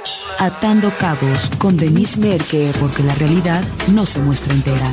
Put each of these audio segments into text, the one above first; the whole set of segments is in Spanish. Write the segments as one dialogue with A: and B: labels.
A: Atando cabos con Denise Merker, porque la realidad no se muestra entera.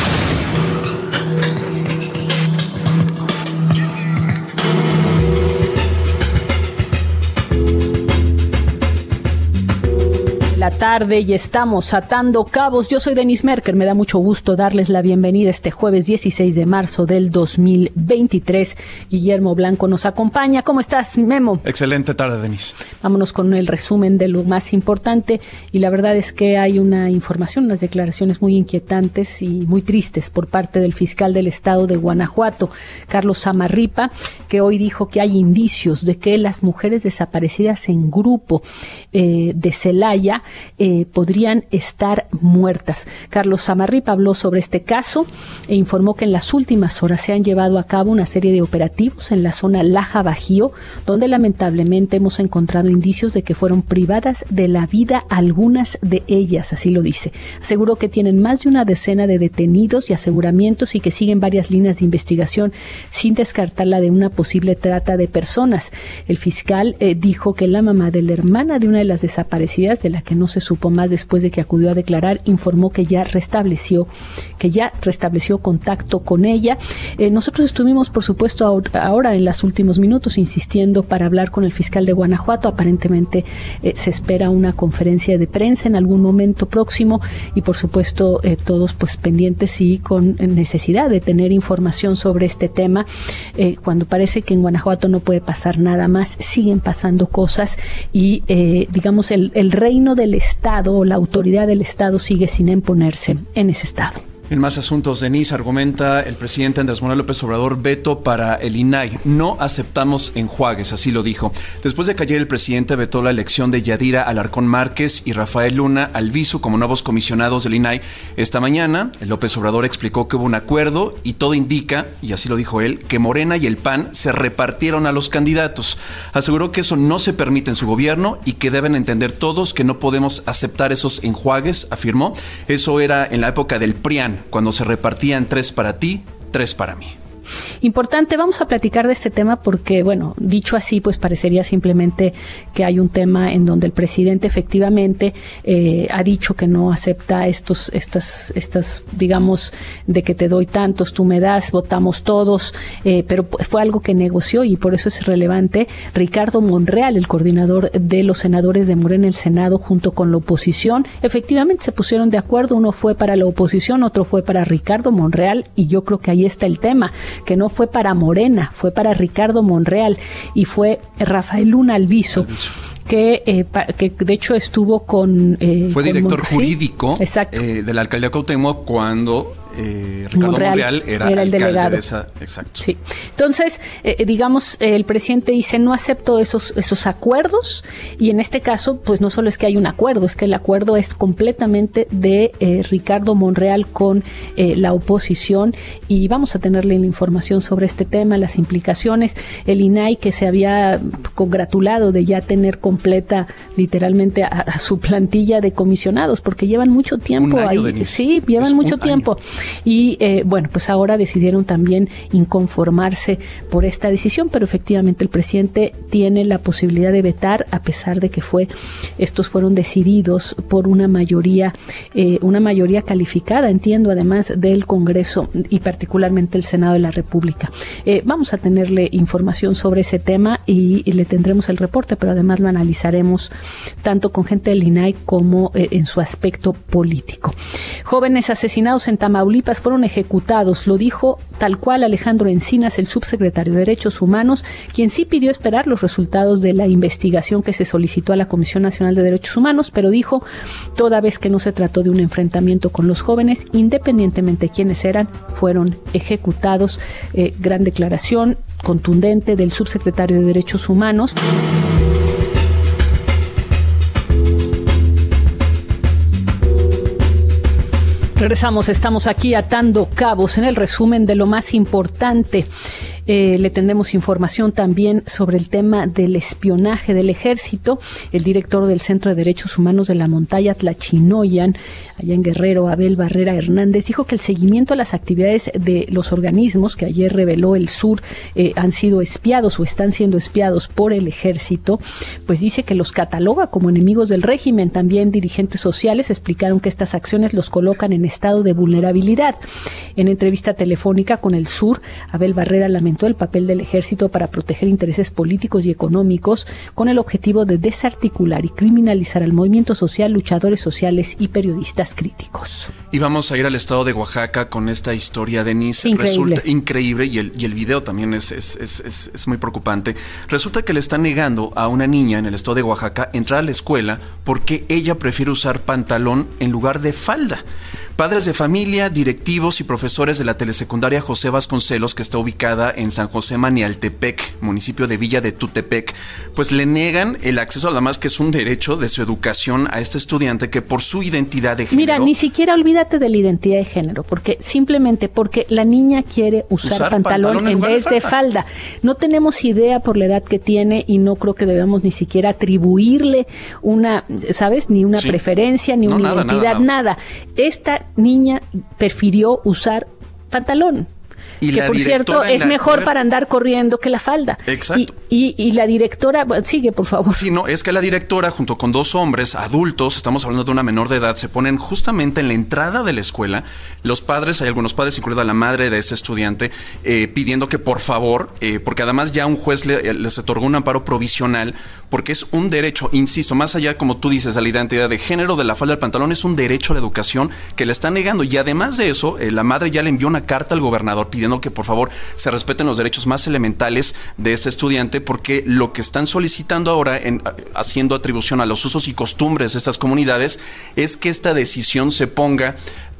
B: La tarde y estamos atando cabos. Yo soy Denise Merker, me da mucho gusto darles la bienvenida este jueves 16 de marzo del 2023. Guillermo Blanco nos acompaña. ¿Cómo estás, Memo?
C: Excelente tarde, Denise.
B: Vámonos con el resumen de lo más importante, y la verdad es que hay una información, unas declaraciones muy inquietantes y muy tristes por parte del fiscal del estado de Guanajuato, Carlos Zamarripa, que hoy dijo que hay indicios de que las mujeres desaparecidas en grupo de Celaya podrían estar muertas. Carlos Zamarripa habló sobre este caso e informó que en las últimas horas se han llevado a cabo una serie de operativos en la zona Laja Bajío, donde lamentablemente hemos encontrado indicios de que fueron privadas de la vida algunas de ellas, así lo dice. Aseguró que tienen más de una decena de detenidos y aseguramientos y que siguen varias líneas de investigación sin descartar la de una posible trata de personas. El fiscal dijo que la mamá de la hermana de una de las desaparecidas, de la que no se supo más después de que acudió a declarar, informó que ya restableció contacto con ella. Nosotros estuvimos, por supuesto, ahora en los últimos minutos insistiendo para hablar con el fiscal de Guanajuato. Aparentemente se espera una conferencia de prensa en algún momento próximo y, por supuesto, todos pues pendientes y con necesidad de tener información sobre este tema. Cuando parece que en Guanajuato no puede pasar nada más, siguen pasando cosas y digamos el reino del Estado o la autoridad del Estado sigue sin imponerse en ese estado.
C: En más asuntos, Denise, argumenta el presidente Andrés Manuel López Obrador veto para el INAI. No aceptamos enjuagues, así lo dijo. Después de que ayer el presidente vetó la elección de Yadira Alarcón Márquez y Rafael Luna Albizu como nuevos comisionados del INAI, esta mañana López Obrador explicó que hubo un acuerdo y todo indica, y así lo dijo él, que Morena y el PAN se repartieron a los candidatos. Aseguró que eso no se permite en su gobierno y que deben entender todos que no podemos aceptar esos enjuagues, afirmó. Eso era en la época del PRIAN, cuando se repartían 3 para ti, 3 para mí.
B: Importante, vamos a platicar de este tema porque, bueno, dicho así, pues parecería simplemente que hay un tema en donde el presidente efectivamente ha dicho que no acepta estas, digamos, de que te doy tantos, tú me das, votamos todos, pero fue algo que negoció y por eso es relevante. Ricardo Monreal, el coordinador de los senadores de Morena en el Senado, junto con la oposición, efectivamente se pusieron de acuerdo. Uno fue para la oposición, otro fue para Ricardo Monreal, y yo creo que ahí está el tema, que no fue para Morena, fue para Ricardo Monreal y fue Rafael Luna Albizu. Que de hecho estuvo con...
C: fue director jurídico
B: de
C: la alcaldía Cuauhtémoc cuando Ricardo Monreal era
B: el
C: alcalde
B: delegado.
C: de esa. Exacto.
B: Sí. Entonces, digamos, el presidente dice, no acepto esos acuerdos, y en este caso, pues no solo es que hay un acuerdo, es que el acuerdo es completamente de Ricardo Monreal con la oposición, y vamos a tenerle la información sobre este tema, las implicaciones. El INAI, que se había congratulado de ya tener completa literalmente a su plantilla de comisionados, porque llevan mucho tiempo
C: un año,
B: ahí.
C: Denise.
B: Sí, llevan mucho tiempo.
C: Año.
B: Y bueno, pues ahora decidieron también inconformarse por esta decisión, pero efectivamente el presidente tiene la posibilidad de vetar, a pesar de que estos fueron decididos por una mayoría calificada, entiendo, además del Congreso y particularmente el Senado de la República. Vamos a tenerle información sobre ese tema y le tendremos el reporte, pero además lo analizaremos tanto con gente del INAI como en su aspecto político. Jóvenes asesinados en Tamaulipas fueron ejecutados, lo dijo tal cual Alejandro Encinas, el subsecretario de Derechos Humanos, quien sí pidió esperar los resultados de la investigación que se solicitó a la Comisión Nacional de Derechos Humanos, pero dijo, toda vez que no se trató de un enfrentamiento con los jóvenes, independientemente de quiénes eran, fueron ejecutados. Gran declaración contundente del subsecretario de Derechos Humanos. Regresamos, estamos aquí atando cabos en el resumen de lo más importante. Le tendremos información también sobre el tema del espionaje del ejército. El director del Centro de Derechos Humanos de la Montaña Tlachinoyan, allá en Guerrero, Abel Barrera Hernández, dijo que el seguimiento a las actividades de los organismos que ayer reveló el Sur han sido espiados o están siendo espiados por el ejército, pues dice que los cataloga como enemigos del régimen. También dirigentes sociales explicaron que estas acciones los colocan en estado de vulnerabilidad. En entrevista telefónica con el Sur, Abel Barrera lamentó el papel del ejército para proteger intereses políticos y económicos con el objetivo de desarticular y criminalizar al movimiento social, luchadores sociales y periodistas críticos.
C: Y vamos a ir al estado de Oaxaca con esta historia, Denise.
B: Increíble.
C: Resulta increíble y el video también es muy preocupante. Resulta que le están negando a una niña en el estado de Oaxaca entrar a la escuela porque ella prefiere usar pantalón en lugar de falda. Padres de familia, directivos y profesores de la telesecundaria José Vasconcelos, que está ubicada en San José Manialtepec, municipio de Villa de Tutepec, pues le negan el acceso, además que es un derecho de su educación, a este estudiante que por su identidad de género...
B: Mira, ni siquiera olvídate de la identidad de género, porque simplemente porque la niña quiere usar pantalón en vez de falda. No tenemos idea por la edad que tiene y no creo que debamos ni siquiera atribuirle una, ¿sabes? Ni una preferencia, ni una identidad, nada. Esta niña prefirió usar pantalón.
C: Y
B: que por cierto es mejor para andar corriendo que la falda.
C: Exacto.
B: Y la directora, sigue por favor.
C: Sí, no, es que la directora junto con dos hombres adultos, estamos hablando de una menor de edad, se ponen justamente en la entrada de la escuela. Los padres, hay algunos padres, incluida la madre de ese estudiante, pidiendo que por favor, porque además ya un juez les otorgó un amparo provisional, porque es un derecho, insisto, más allá, como tú dices, a la identidad de género de la falda del pantalón, es un derecho a la educación que le están negando. Y además de eso, la madre ya le envió una carta al gobernador pidiendo que por favor se respeten los derechos más elementales de este estudiante, porque lo que están solicitando ahora, haciendo atribución a los usos y costumbres de estas comunidades, es que esta decisión se ponga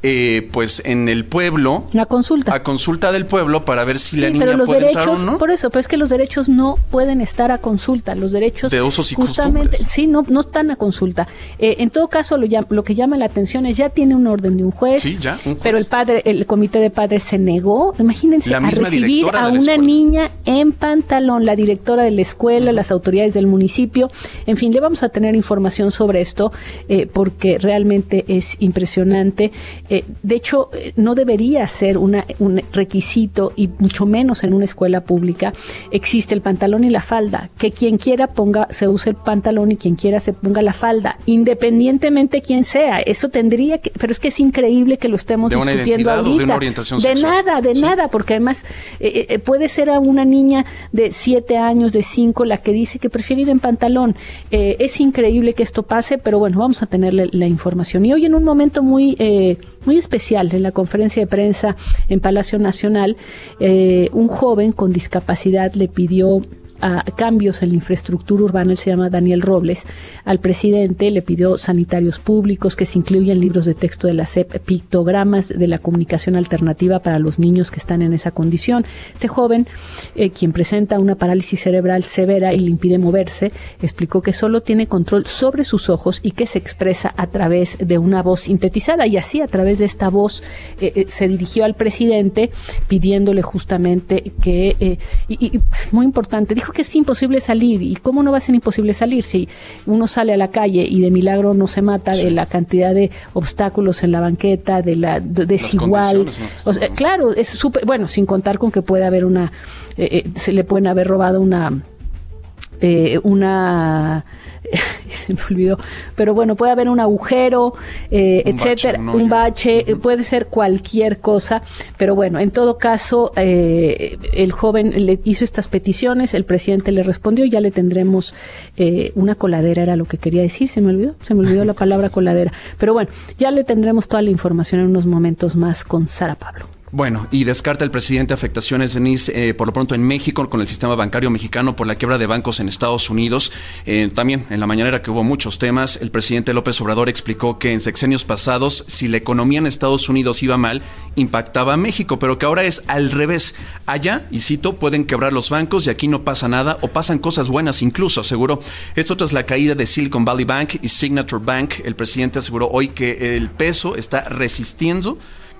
C: pues en el pueblo,
B: a consulta
C: del pueblo, para ver si la niña
B: pero los
C: puede
B: derechos,
C: entrar o no.
B: Por eso, pero es que los derechos no pueden estar a consulta. Los derechos
C: de usos y
B: justamente,
C: costumbres.
B: sí, no están a consulta. En todo caso, lo que llama la atención es ya tiene un orden de un juez,
C: sí, ya, un juez.
B: Pero el comité de padres se negó, imagínense, a recibir a una niña en pantalón. La directora de la escuela, las autoridades del municipio, en fin, le vamos a tener información sobre esto, porque realmente es impresionante. De hecho, no debería ser un requisito, y mucho menos en una escuela pública. Existe el pantalón y la falda, que quien quiera se use el pantalón y quien quiera se ponga la falda, independientemente de quién sea. Eso tendría que, pero es que es increíble que lo estemos discutiendo ahorita.
C: O de una orientación sexual.
B: De nada, porque además puede ser a una niña de 7 años, de 5, la que dice que prefiere ir en pantalón. Es increíble que esto pase, pero bueno, vamos a tener la información. Y hoy, en un momento muy especial, en la conferencia de prensa en Palacio Nacional, un joven con discapacidad le pidió cambios en la infraestructura urbana. Él se llama Daniel Robles. Al presidente le pidió sanitarios públicos, que se incluyan libros de texto de la SEP, pictogramas de la comunicación alternativa para los niños que están en esa condición. Este joven, quien presenta una parálisis cerebral severa y le impide moverse, explicó que solo tiene control sobre sus ojos y que se expresa a través de una voz sintetizada, y así, a través de esta voz, se dirigió al presidente pidiéndole justamente que, y muy importante, dijo que es imposible salir. ¿Y cómo no va a ser imposible salir si uno sale a la calle y de milagro no se mata de la cantidad de obstáculos en la banqueta, de la desigual? O sea, claro, es súper, bueno, sin contar con que puede haber se le pueden haber robado se me olvidó, pero bueno, puede haber un agujero, etcétera, un bache, puede ser cualquier cosa, pero bueno, en todo caso, el joven le hizo estas peticiones, el presidente le respondió, ya le tendremos una coladera, era lo que quería decir, se me olvidó la palabra coladera, pero bueno, ya le tendremos toda la información en unos momentos más con Sara Pablo.
C: Bueno, y descarta el presidente afectaciones, Denise, por lo pronto en México, con el sistema bancario mexicano por la quiebra de bancos en Estados Unidos. También en la mañanera, que hubo muchos temas, el presidente López Obrador explicó que en sexenios pasados, si la economía en Estados Unidos iba mal, impactaba a México, pero que ahora es al revés. Allá, y cito, pueden quebrar los bancos y aquí no pasa nada, o pasan cosas buenas incluso, aseguró. Esto tras la caída de Silicon Valley Bank y Signature Bank. El presidente aseguró hoy que el peso está resistiendo,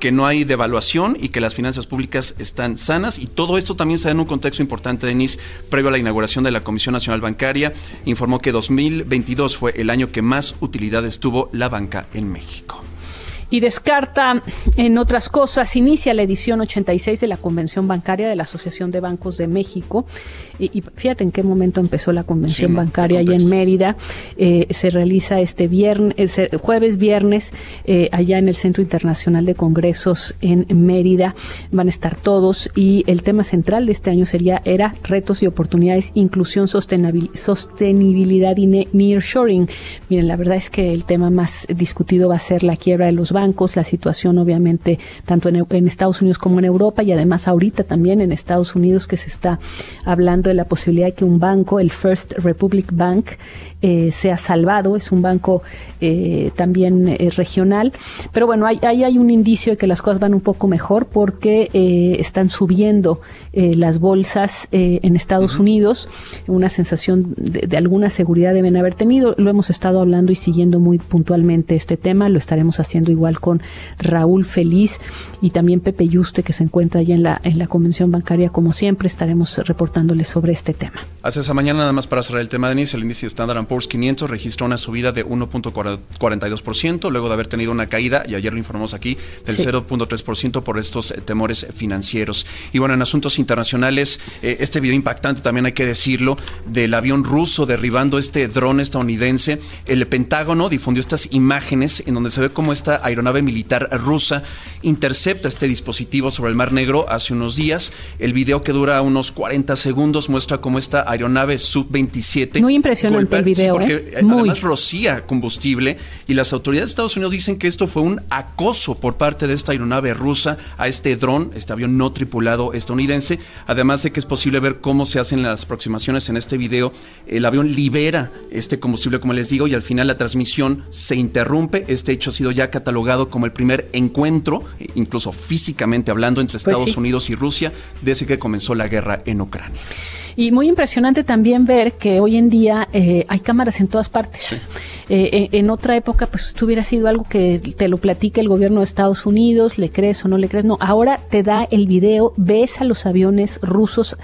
C: que no hay devaluación y que las finanzas públicas están sanas. Y todo esto también se da en un contexto importante, Denise, previo a la inauguración de la Comisión Nacional Bancaria. Informó que 2022 fue el año que más utilidades tuvo la banca en México.
B: Y descarta, en otras cosas, inicia la edición 86 de la Convención Bancaria de la Asociación de Bancos de México. Y fíjate en qué momento empezó la Convención Bancaria allá en Mérida. Se realiza este jueves, viernes, allá en el Centro Internacional de Congresos en Mérida. Van a estar todos y el tema central de este año era retos y oportunidades, inclusión, sostenibilidad y nearshoring. Miren, la verdad es que el tema más discutido va a ser la quiebra de los bancos, la situación obviamente tanto en Estados Unidos como en Europa, y además ahorita también en Estados Unidos, que se está hablando de la posibilidad de que un banco, el First Republic Bank, sea salvado. Es un banco también regional, pero bueno, ahí hay un indicio de que las cosas van un poco mejor porque están subiendo las bolsas en Estados Unidos. Una sensación de alguna seguridad deben haber tenido. Lo hemos estado hablando y siguiendo muy puntualmente este tema. Lo estaremos haciendo igual con Raúl Feliz y también Pepe Yuste, que se encuentra allá en la Convención Bancaria. Como siempre, estaremos reportándoles sobre este tema.
C: Hace esa mañana, nada más para cerrar el tema, Denise, el índice Standard & Poor's 500 registró una subida de 1.42%, luego de haber tenido una caída, y ayer lo informamos aquí, del 0.3% por estos temores financieros. Y bueno, en asuntos internacionales, este video impactante, también hay que decirlo, del avión ruso derribando este dron estadounidense. El Pentágono difundió estas imágenes en donde se ve cómo esta aeronave militar rusa intercepta este dispositivo sobre el Mar Negro hace unos días. El video, que dura unos 40 segundos, muestra cómo esta aeronave Sub-27...
B: Muy impresionante el video,
C: porque además rocía combustible, y las autoridades de Estados Unidos dicen que esto fue un acoso por parte de esta aeronave rusa a este dron, este avión no tripulado estadounidense. Además de que es posible ver cómo se hacen las aproximaciones en este video. El avión libera este combustible, como les digo, y al final la transmisión se interrumpe. Este hecho ha sido ya catalogado como el primer encuentro, incluso físicamente hablando, entre Estados Unidos y Rusia desde que comenzó la guerra en Ucrania.
B: Y muy impresionante también ver que hoy en día hay cámaras en todas partes. Sí. En otra época, pues esto hubiera sido algo que te lo platica el gobierno de Estados Unidos, le crees o no le crees. No, ahora te da el video, ves a los aviones rusos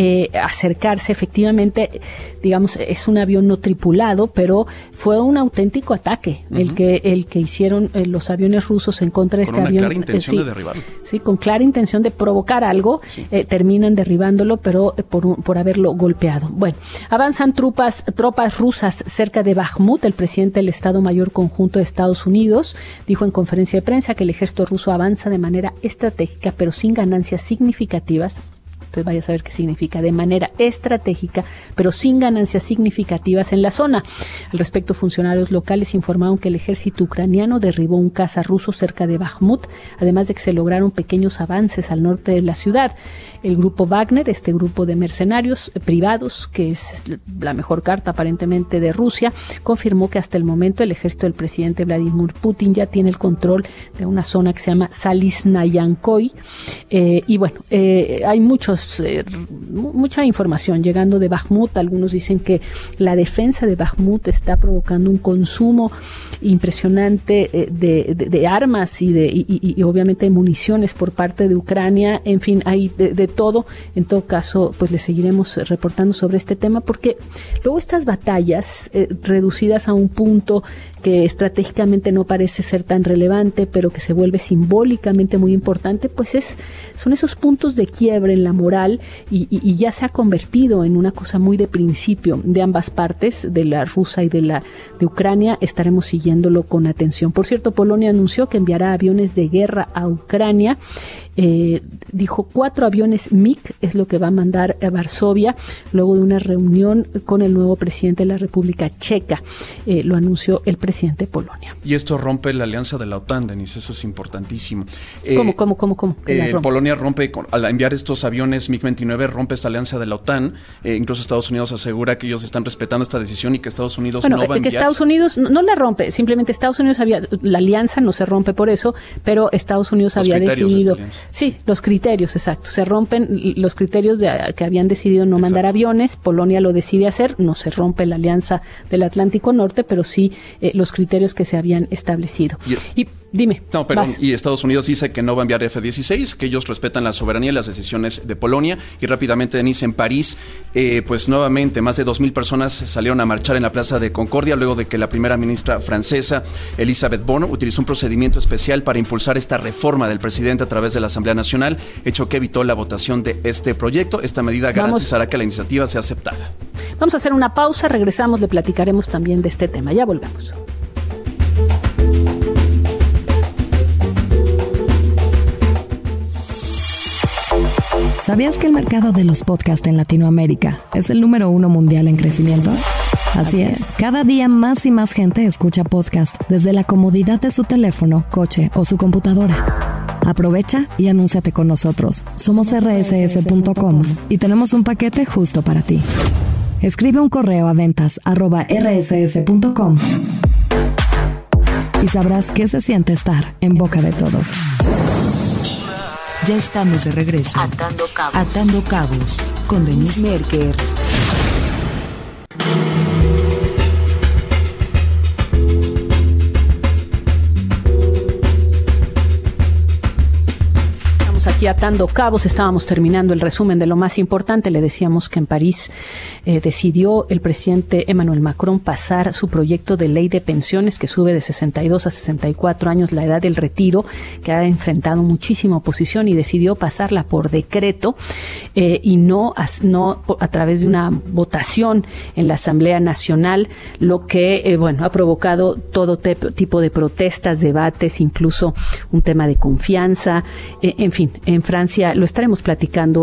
B: acercarse. Efectivamente, digamos, es un avión no tripulado, pero fue un auténtico ataque el que hicieron los aviones rusos en contra de este avión. Con una clara intención de derribarlo. Sí, con clara intención de provocar algo. Sí. Terminan derribándolo, pero por haberlo golpeado. Bueno, avanzan tropas rusas cerca de Bakhmut. El presidente del Estado Mayor Conjunto de Estados Unidos dijo en conferencia de prensa que el ejército ruso avanza de manera estratégica, pero sin ganancias significativas. Entonces vaya a saber qué significa, de manera estratégica, pero sin ganancias significativas en la zona. Al respecto, funcionarios locales informaron que el ejército ucraniano derribó un caza ruso cerca de Bakhmut, además de que se lograron pequeños avances al norte de la ciudad. El grupo Wagner, este grupo de mercenarios privados, que es la mejor carta aparentemente de Rusia, confirmó que hasta el momento el ejército del presidente Vladimir Putin ya tiene el control de una zona que se llama Salisnayankoy. Y bueno, hay mucha información llegando de Bakhmut. Algunos dicen que la defensa de Bakhmut está provocando un consumo impresionante de armas y obviamente de municiones por parte de Ucrania. En fin, hay de todo. En todo caso, pues le seguiremos reportando sobre este tema, porque luego estas batallas reducidas a un punto que estratégicamente no parece ser tan relevante, pero que se vuelve simbólicamente muy importante, pues son esos puntos de quiebre en la moral, y ya se ha convertido en una cosa muy de principio de ambas partes, de la rusa y de Ucrania. Estaremos siguiéndolo con atención. Por cierto, Polonia anunció que enviará aviones de guerra a Ucrania. Dijo 4 aviones MiG es lo que va a mandar a Varsovia, luego de una reunión con el nuevo presidente de la República Checa. Lo anunció el presidente de Polonia.
C: Y esto rompe la alianza de la OTAN, Denise, eso es importantísimo.
B: ¿Cómo?
C: Polonia rompe, al enviar estos aviones MiG-29, rompe esta alianza de la OTAN. Incluso Estados Unidos asegura que ellos están respetando esta decisión y que Estados Unidos no va a enviar. Que Estados Unidos no la rompe, simplemente Estados Unidos la alianza no se rompe por eso, pero Estados Unidos había decidido... Sí, los criterios, exacto. Se rompen los criterios que habían decidido no mandar aviones. Polonia lo decide hacer. No se rompe la alianza del Atlántico Norte, pero sí los criterios que se habían establecido. Y
B: Dime.
C: No, perdón. Y Estados Unidos dice que no va a enviar F-16, que ellos respetan la soberanía y las decisiones de Polonia. Y rápidamente, Denise, en París, pues nuevamente más de 2,000 personas salieron a marchar en la Plaza de Concordia luego de que la primera ministra francesa, Elisabeth Borne, utilizó un procedimiento especial para impulsar esta reforma del presidente a través de la Asamblea Nacional, hecho que evitó la votación de este proyecto. Esta medida garantizará que la iniciativa sea aceptada.
B: Vamos a hacer una pausa, regresamos, le platicaremos también de este tema. Ya volvemos.
D: ¿Sabías que el mercado de los podcasts en Latinoamérica es el número 1 mundial en crecimiento? Así es, cada día más y más gente escucha podcasts desde la comodidad de su teléfono, coche o su computadora. Aprovecha y anúnciate con nosotros. Somos rss.com y tenemos un paquete justo para ti. Escribe un correo a ventas@rss.com y sabrás qué se siente estar en boca de todos.
A: Ya estamos de regreso. Atando Cabos con Denise Merker.
B: Aquí atando cabos, estábamos terminando el resumen de lo más importante. Le decíamos que en París decidió el presidente Emmanuel Macron pasar su proyecto de ley de pensiones que sube de 62 a 64 años la edad del retiro, que ha enfrentado muchísima oposición, y decidió pasarla por decreto y no a través de una votación en la Asamblea Nacional, lo que ha provocado todo tipo de protestas, debates, incluso un tema de confianza, en fin. En Francia lo estaremos platicando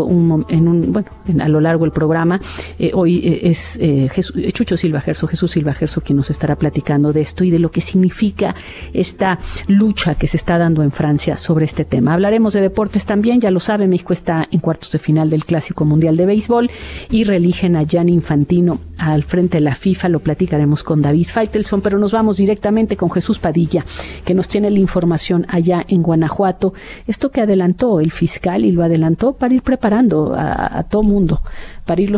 B: a lo largo del programa. Hoy es Jesús Silva Gerso quien nos estará platicando de esto y de lo que significa esta lucha que se está dando en Francia sobre este tema. Hablaremos de deportes también, ya lo sabe, México está en cuartos de final del Clásico Mundial de Béisbol y reeligen a Gianni Infantino al frente de la FIFA. Lo platicaremos con David Faitelson, pero nos vamos directamente con Jesús Padilla, que nos tiene la información allá en Guanajuato. Esto que adelantó el fiscal, y lo adelantó para ir preparando a todo mundo, para irnos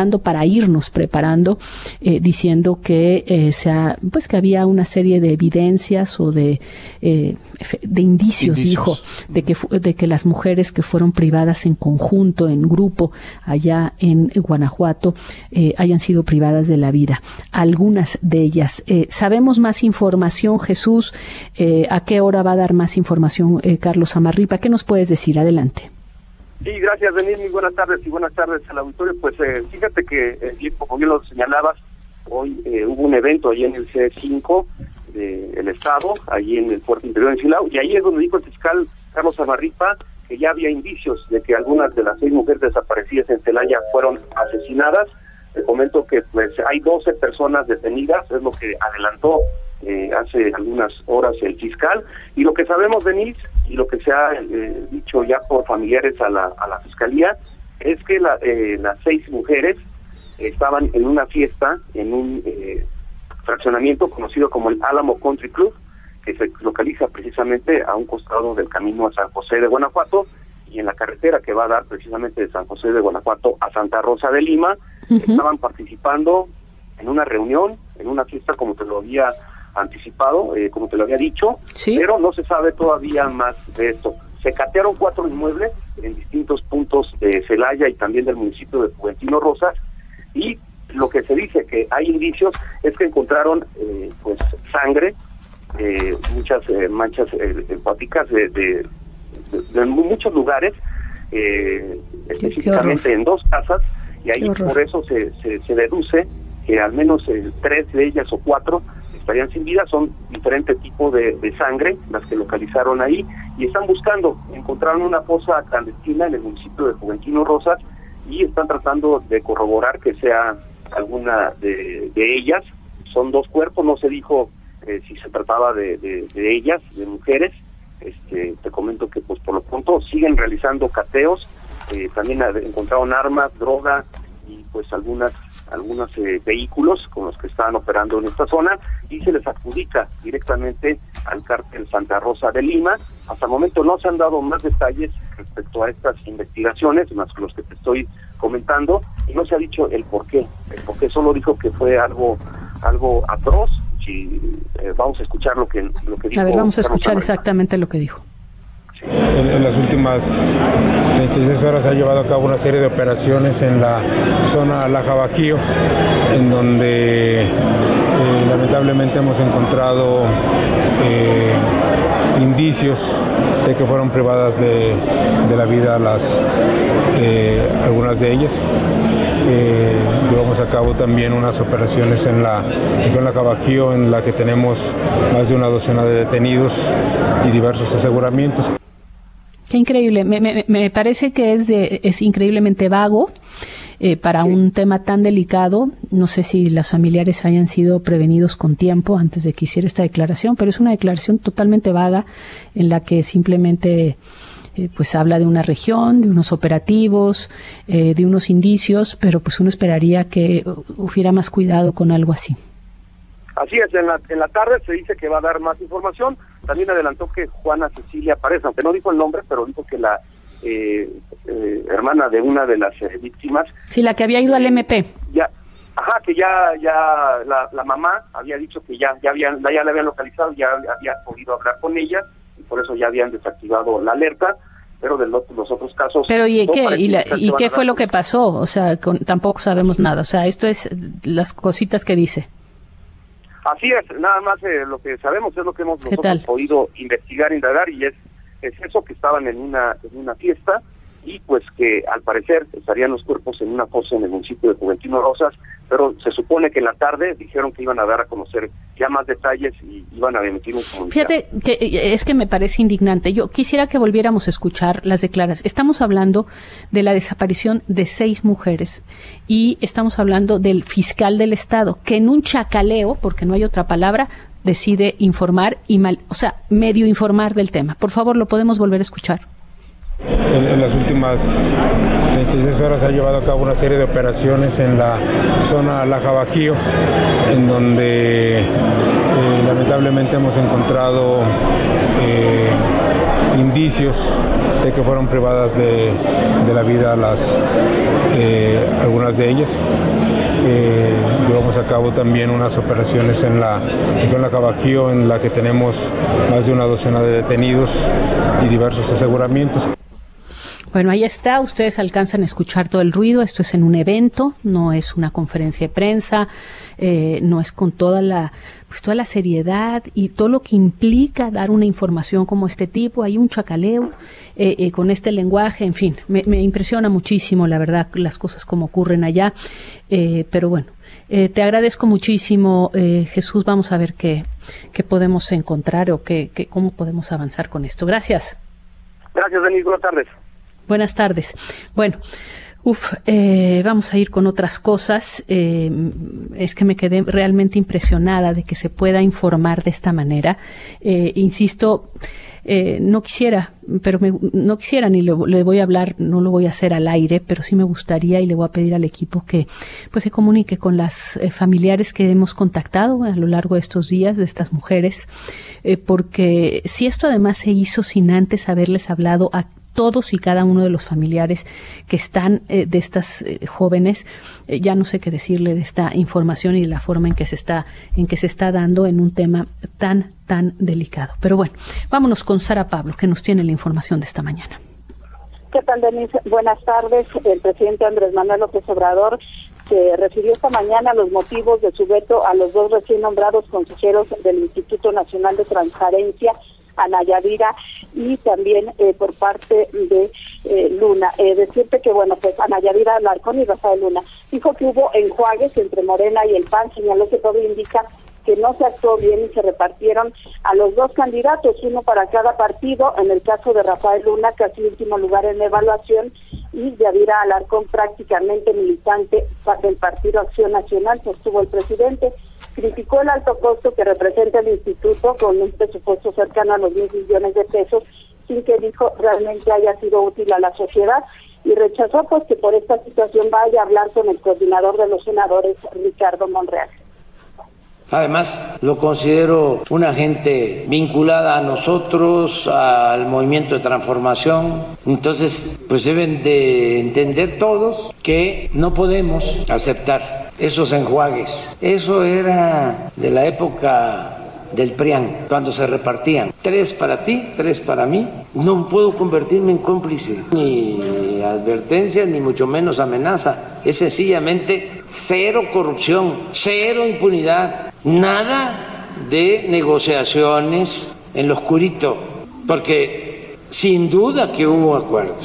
B: preparando, diciendo que que había una serie de evidencias o de indicios, dijo, de que las mujeres que fueron privadas en conjunto, en grupo, allá en Guanajuato, hayan sido privadas de la vida. Algunas de ellas. ¿Sabemos más información, Jesús? ¿A qué hora va a dar más información Carlos Amarripa? ¿Qué nos puedes decir? Adelante.
E: Sí, gracias, Denise. Muy buenas tardes y buenas tardes al auditorio. Pues fíjate que, como bien lo señalabas, hoy hubo un evento allí en el C5 del Estado, allí en el Puerto Interior de Silao, y ahí es donde dijo el fiscal Carlos Amarripa que ya había indicios de que algunas de las 6 mujeres desaparecidas en Celaya fueron asesinadas. Te comento que pues hay 12 personas detenidas, es lo que adelantó hace algunas horas el fiscal, y lo que sabemos, Denise, y lo que se ha dicho ya por familiares a la fiscalía, es que las 6 mujeres estaban en una fiesta en un fraccionamiento conocido como el Álamo Country Club, que se localiza precisamente a un costado del camino a San José de Guanajuato, y en la carretera que va a dar precisamente de San José de Guanajuato a Santa Rosa de Lima. Estaban participando en una reunión, en una fiesta, como te lo había anticipado, como te lo había dicho, ¿sí? Pero no se sabe todavía más de esto. Se catearon 4 inmuebles en distintos puntos de Celaya y también del municipio de Juventino Rosas, y lo que se dice que hay indicios es que encontraron pues sangre, muchas manchas hepáticas de muchos lugares, específicamente en 2 casas, y ahí por eso se deduce que al menos 3 de ellas o 4 estarían sin vida. Son diferentes tipos de sangre las que localizaron ahí, y están buscando, encontraron una fosa clandestina en el municipio de Juventino Rosas, y están tratando de corroborar que sea alguna de ellas. Son 2 cuerpos, no se dijo si se trataba de ellas, de mujeres. Te comento que pues por lo pronto siguen realizando cateos, también encontraron armas, droga y pues algunos vehículos con los que estaban operando en esta zona, y se les adjudica directamente al cártel Santa Rosa de Lima. Hasta el momento no se han dado más detalles respecto a estas investigaciones, más que los que te estoy comentando, y no se ha dicho el porqué. El porqué solo dijo que fue algo atroz, vamos a escuchar lo que dijo.
B: A ver, vamos a escuchar exactamente lo que dijo.
E: Sí.
F: En las últimas 26 horas se ha llevado a cabo una serie de operaciones en la zona Laja-Bajío, en donde lamentablemente hemos encontrado indicios de que fueron privadas de la vida algunas de ellas. Llevamos a cabo también unas operaciones en la Laja-Bajío, en la que tenemos más de una docena de detenidos y diversos aseguramientos.
B: Qué increíble, me parece que es increíblemente vago para un tema tan delicado. No sé si los familiares hayan sido prevenidos con tiempo antes de que hiciera esta declaración, pero es una declaración totalmente vaga en la que simplemente pues habla de una región, de unos operativos, de unos indicios, pero pues uno esperaría que hubiera más cuidado con algo así.
E: Así es, en la tarde se dice que va a dar más información. También adelantó que Juana Cecilia Párez, aunque no dijo el nombre, pero dijo que la hermana de una de las víctimas.
B: Sí, la que había ido al MP.
E: Que la mamá había dicho que ya la habían localizado, ya había podido hablar con ella, y por eso ya habían desactivado la alerta, pero de los otros casos...
B: Pero ¿y qué fue lo que pasó? O sea, tampoco sabemos nada. O sea, esto es las cositas que dice.
E: Así es, nada más lo que sabemos es lo que hemos nosotros podido indagar, y es eso, que estaban en una fiesta, y pues que al parecer estarían los cuerpos en una fosa en el municipio de Juventino Rosas, pero se supone que en la tarde dijeron que iban a dar a conocer ya más detalles y iban a emitir un comunicado.
B: Fíjate que es que me parece indignante. Yo quisiera que volviéramos a escuchar las declaraciones. Estamos hablando de la desaparición de 6 mujeres y estamos hablando del fiscal del estado, que en un chacaleo, porque no hay otra palabra, decide informar medio informar del tema. Por favor, ¿lo podemos volver a escuchar?
F: En las últimas 26 horas se ha llevado a cabo una serie de operaciones en la zona Laja-Bajío, en donde lamentablemente hemos encontrado indicios de que fueron privadas de la vida algunas de ellas. Llevamos a cabo también unas operaciones en la Laja-Bajío, en la que tenemos más de una docena de detenidos y diversos aseguramientos.
B: Bueno, ahí está, ustedes alcanzan a escuchar todo el ruido. Esto es en un evento, no es una conferencia de prensa, no es con toda la seriedad y todo lo que implica dar una información como este tipo. Hay un chacaleo con este lenguaje, en fin, me impresiona muchísimo, la verdad, las cosas como ocurren allá, pero bueno. Te agradezco muchísimo, Jesús. Vamos a ver qué podemos encontrar o cómo podemos avanzar con esto. Gracias.
E: Gracias, Denise. Buenas tardes.
B: Buenas tardes. Bueno, vamos a ir con otras cosas. Es que me quedé realmente impresionada de que se pueda informar de esta manera. Insisto, no quisiera ni le voy a hablar, no lo voy a hacer al aire, pero sí me gustaría y le voy a pedir al equipo que pues se comunique con las familiares que hemos contactado a lo largo de estos días de estas mujeres, porque si esto además se hizo sin antes haberles hablado a todos y cada uno de los familiares que están de estas jóvenes, ya no sé qué decirle de esta información y de la forma en que se está dando en un tema tan delicado. Pero bueno, vámonos con Sara Pablo, que nos tiene la información de esta mañana.
G: ¿Qué tal, Denise? Buenas tardes. El presidente Andrés Manuel López Obrador se refirió esta mañana a los motivos de su veto a los 2 recién nombrados consejeros del Instituto Nacional de Transparencia, Ana Yadira, y también por parte de Luna. Decirte que, bueno, pues Ana Yadira Alarcón y Rafael Luna dijo que hubo enjuagues entre Morena y el PAN, señaló que todo indica que no se actuó bien y se repartieron a los 2 candidatos, uno para cada partido. En el caso de Rafael Luna, casi último lugar en la evaluación, y Yadira Alarcón prácticamente militante del Partido Acción Nacional, sostuvo el presidente. Criticó el alto costo que representa el instituto, con un presupuesto cercano a los 10 millones de pesos, sin que, dijo, realmente haya sido útil a la sociedad, y rechazó pues que por esta situación vaya a hablar con el coordinador de los senadores, Ricardo Monreal.
H: Además, lo considero una gente vinculada a nosotros, al movimiento de transformación. Entonces, pues deben de entender todos que no podemos aceptar esos enjuagues. Eso era de la época del PRIAN, cuando se repartían 3 para ti, 3 para mí. No puedo convertirme en cómplice, ni advertencia, ni mucho menos amenaza. Es sencillamente cero corrupción, cero impunidad, nada de negociaciones en lo oscurito, porque sin duda que hubo acuerdo.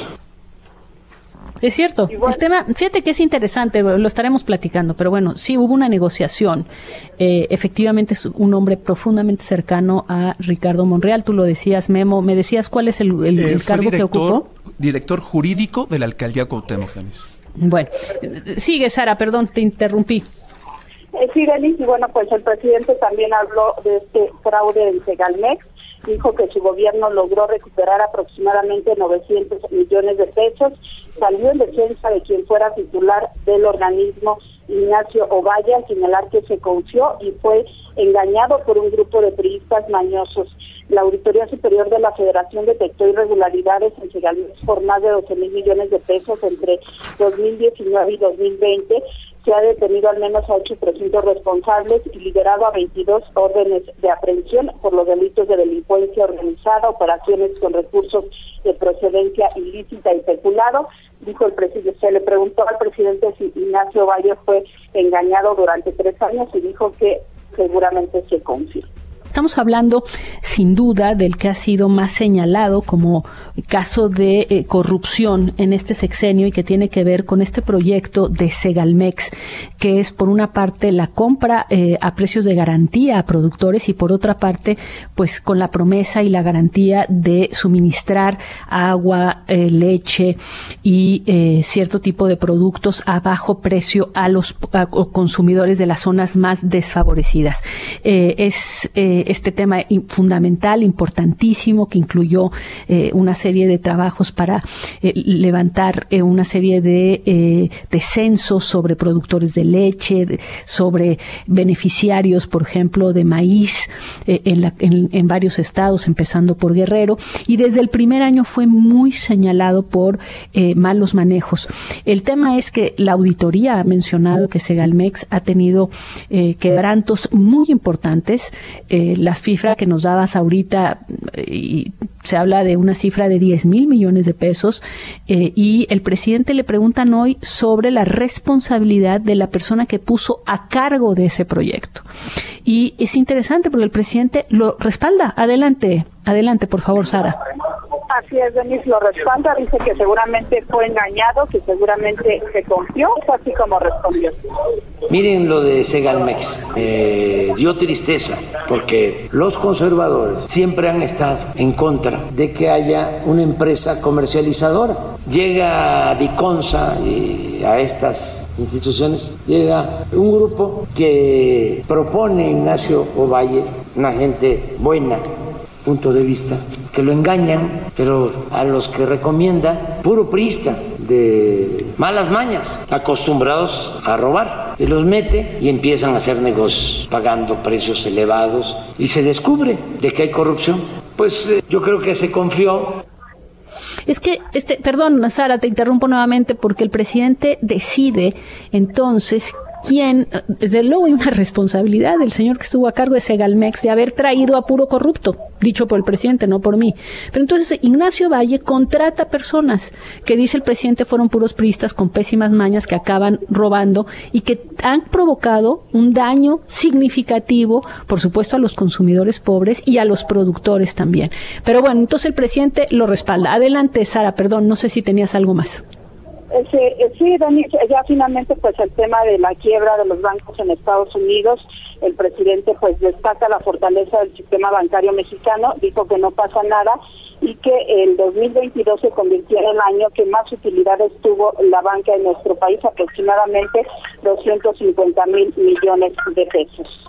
B: Es cierto, el tema, fíjate que es interesante, lo estaremos platicando, pero bueno, sí hubo una negociación. Efectivamente es un hombre profundamente cercano a Ricardo Monreal. Tú lo decías, Memo, me decías cuál es el cargo que ocupó.
C: Director jurídico de la alcaldía Cuauhtémoc, Denise.
B: Bueno, sigue, Sara, perdón, te interrumpí.
G: Sí, Denise, y bueno, pues el presidente también habló de este fraude en Segalmex. Dijo que su gobierno logró recuperar aproximadamente 900 millones de pesos. Salió en defensa de quien fuera titular del organismo, Ignacio Ovalle, al señalar que se confió y fue engañado por un grupo de priistas mañosos. La Auditoría Superior de la Federación detectó irregularidades en Segalmex por más de 12,000 millones de pesos entre 2019 y 2020. Se ha detenido al menos a 8 presuntos responsables y liberado a 22 órdenes de aprehensión por los delitos de delincuencia organizada, operaciones con recursos de procedencia ilícita y peculado. Dijo el presidente, se le preguntó al presidente si Ignacio Valle fue engañado durante 3 años y dijo que seguramente se confía.
B: Estamos hablando, sin duda, del que ha sido más señalado como caso de corrupción en este sexenio y que tiene que ver con este proyecto de Segalmex, que es, por una parte, la compra a precios de garantía a productores y, por otra parte, pues con la promesa y la garantía de suministrar agua, leche y cierto tipo de productos a bajo precio a los consumidores de las zonas más desfavorecidas. Este tema fundamental, importantísimo, que incluyó una serie de trabajos para levantar una serie de censos sobre productores de leche, sobre beneficiarios, por ejemplo, de maíz en varios estados, empezando por Guerrero, y desde el primer año fue muy señalado por malos manejos. El tema es que la auditoría ha mencionado que Segalmex ha tenido quebrantos muy importantes. La cifra que nos dabas ahorita, y se habla de una cifra de 10,000 millones de pesos, y el presidente le preguntan hoy sobre la responsabilidad de la persona que puso a cargo de ese proyecto. Y es interesante porque el presidente lo respalda. Adelante, por favor, Sara.
G: Así es, Denise, lo respalda, dice que seguramente fue engañado, que seguramente se confió, así como respondió.
H: Miren lo de Segalmex, dio tristeza, porque los conservadores siempre han estado en contra de que haya una empresa comercializadora. Llega Diconsa y a estas instituciones llega un grupo que propone Ignacio Ovalle, una gente buena, punto de vista, que lo engañan, pero a los que recomienda, puro priista de malas mañas, acostumbrados a robar, y los mete y empiezan a hacer negocios, pagando precios elevados, y se descubre de que hay corrupción. Pues yo creo que se confió.
B: Es que, perdón, Sara, te interrumpo nuevamente, porque el presidente decide entonces quién, desde luego hay una responsabilidad del señor que estuvo a cargo de Segalmex de haber traído a puro corrupto, dicho por el presidente, no por mí. Pero entonces Ignacio Valle contrata personas que, dice el presidente, fueron puros priistas con pésimas mañas que acaban robando y que han provocado un daño significativo, por supuesto, a los consumidores pobres y a los productores también. Pero bueno, entonces el presidente lo respalda. Adelante, Sara, perdón, no sé si tenías algo más.
G: Sí, Dani, ya finalmente pues el tema de la quiebra de los bancos en Estados Unidos, el presidente pues destaca la fortaleza del sistema bancario mexicano, dijo que no pasa nada y que el 2022 se convirtió en el año que más utilidades tuvo la banca en nuestro país, aproximadamente 250,000 millones de pesos.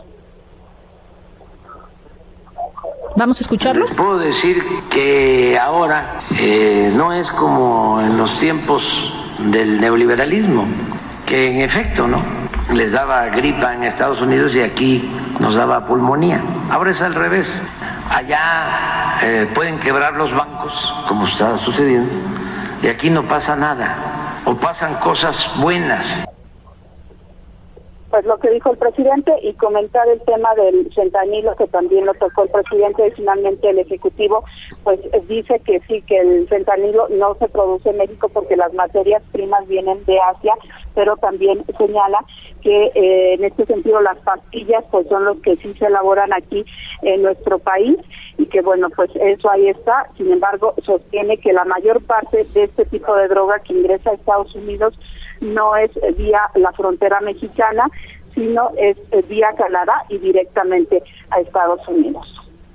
B: ¿Vamos a escucharlo?
H: Les puedo decir que ahora no es como en los tiempos del neoliberalismo, que en efecto, ¿no?, les daba gripa en Estados Unidos y aquí nos daba pulmonía. Ahora es al revés. Allá pueden quebrar los bancos, como está sucediendo, y aquí no pasa nada, o pasan cosas buenas.
G: pues lo que dijo el presidente y comentar el tema del fentanilo, que también lo tocó el presidente, y finalmente el Ejecutivo pues dice que sí, que el fentanilo no se produce en México porque las materias primas vienen de Asia, pero también señala que en este sentido las pastillas pues son los que sí se elaboran aquí en nuestro país, y que bueno, pues eso ahí está. Sin embargo, sostiene que la mayor parte de este tipo de droga que ingresa a Estados Unidos no es vía la frontera mexicana, sino es vía Canadá y directamente a Estados Unidos.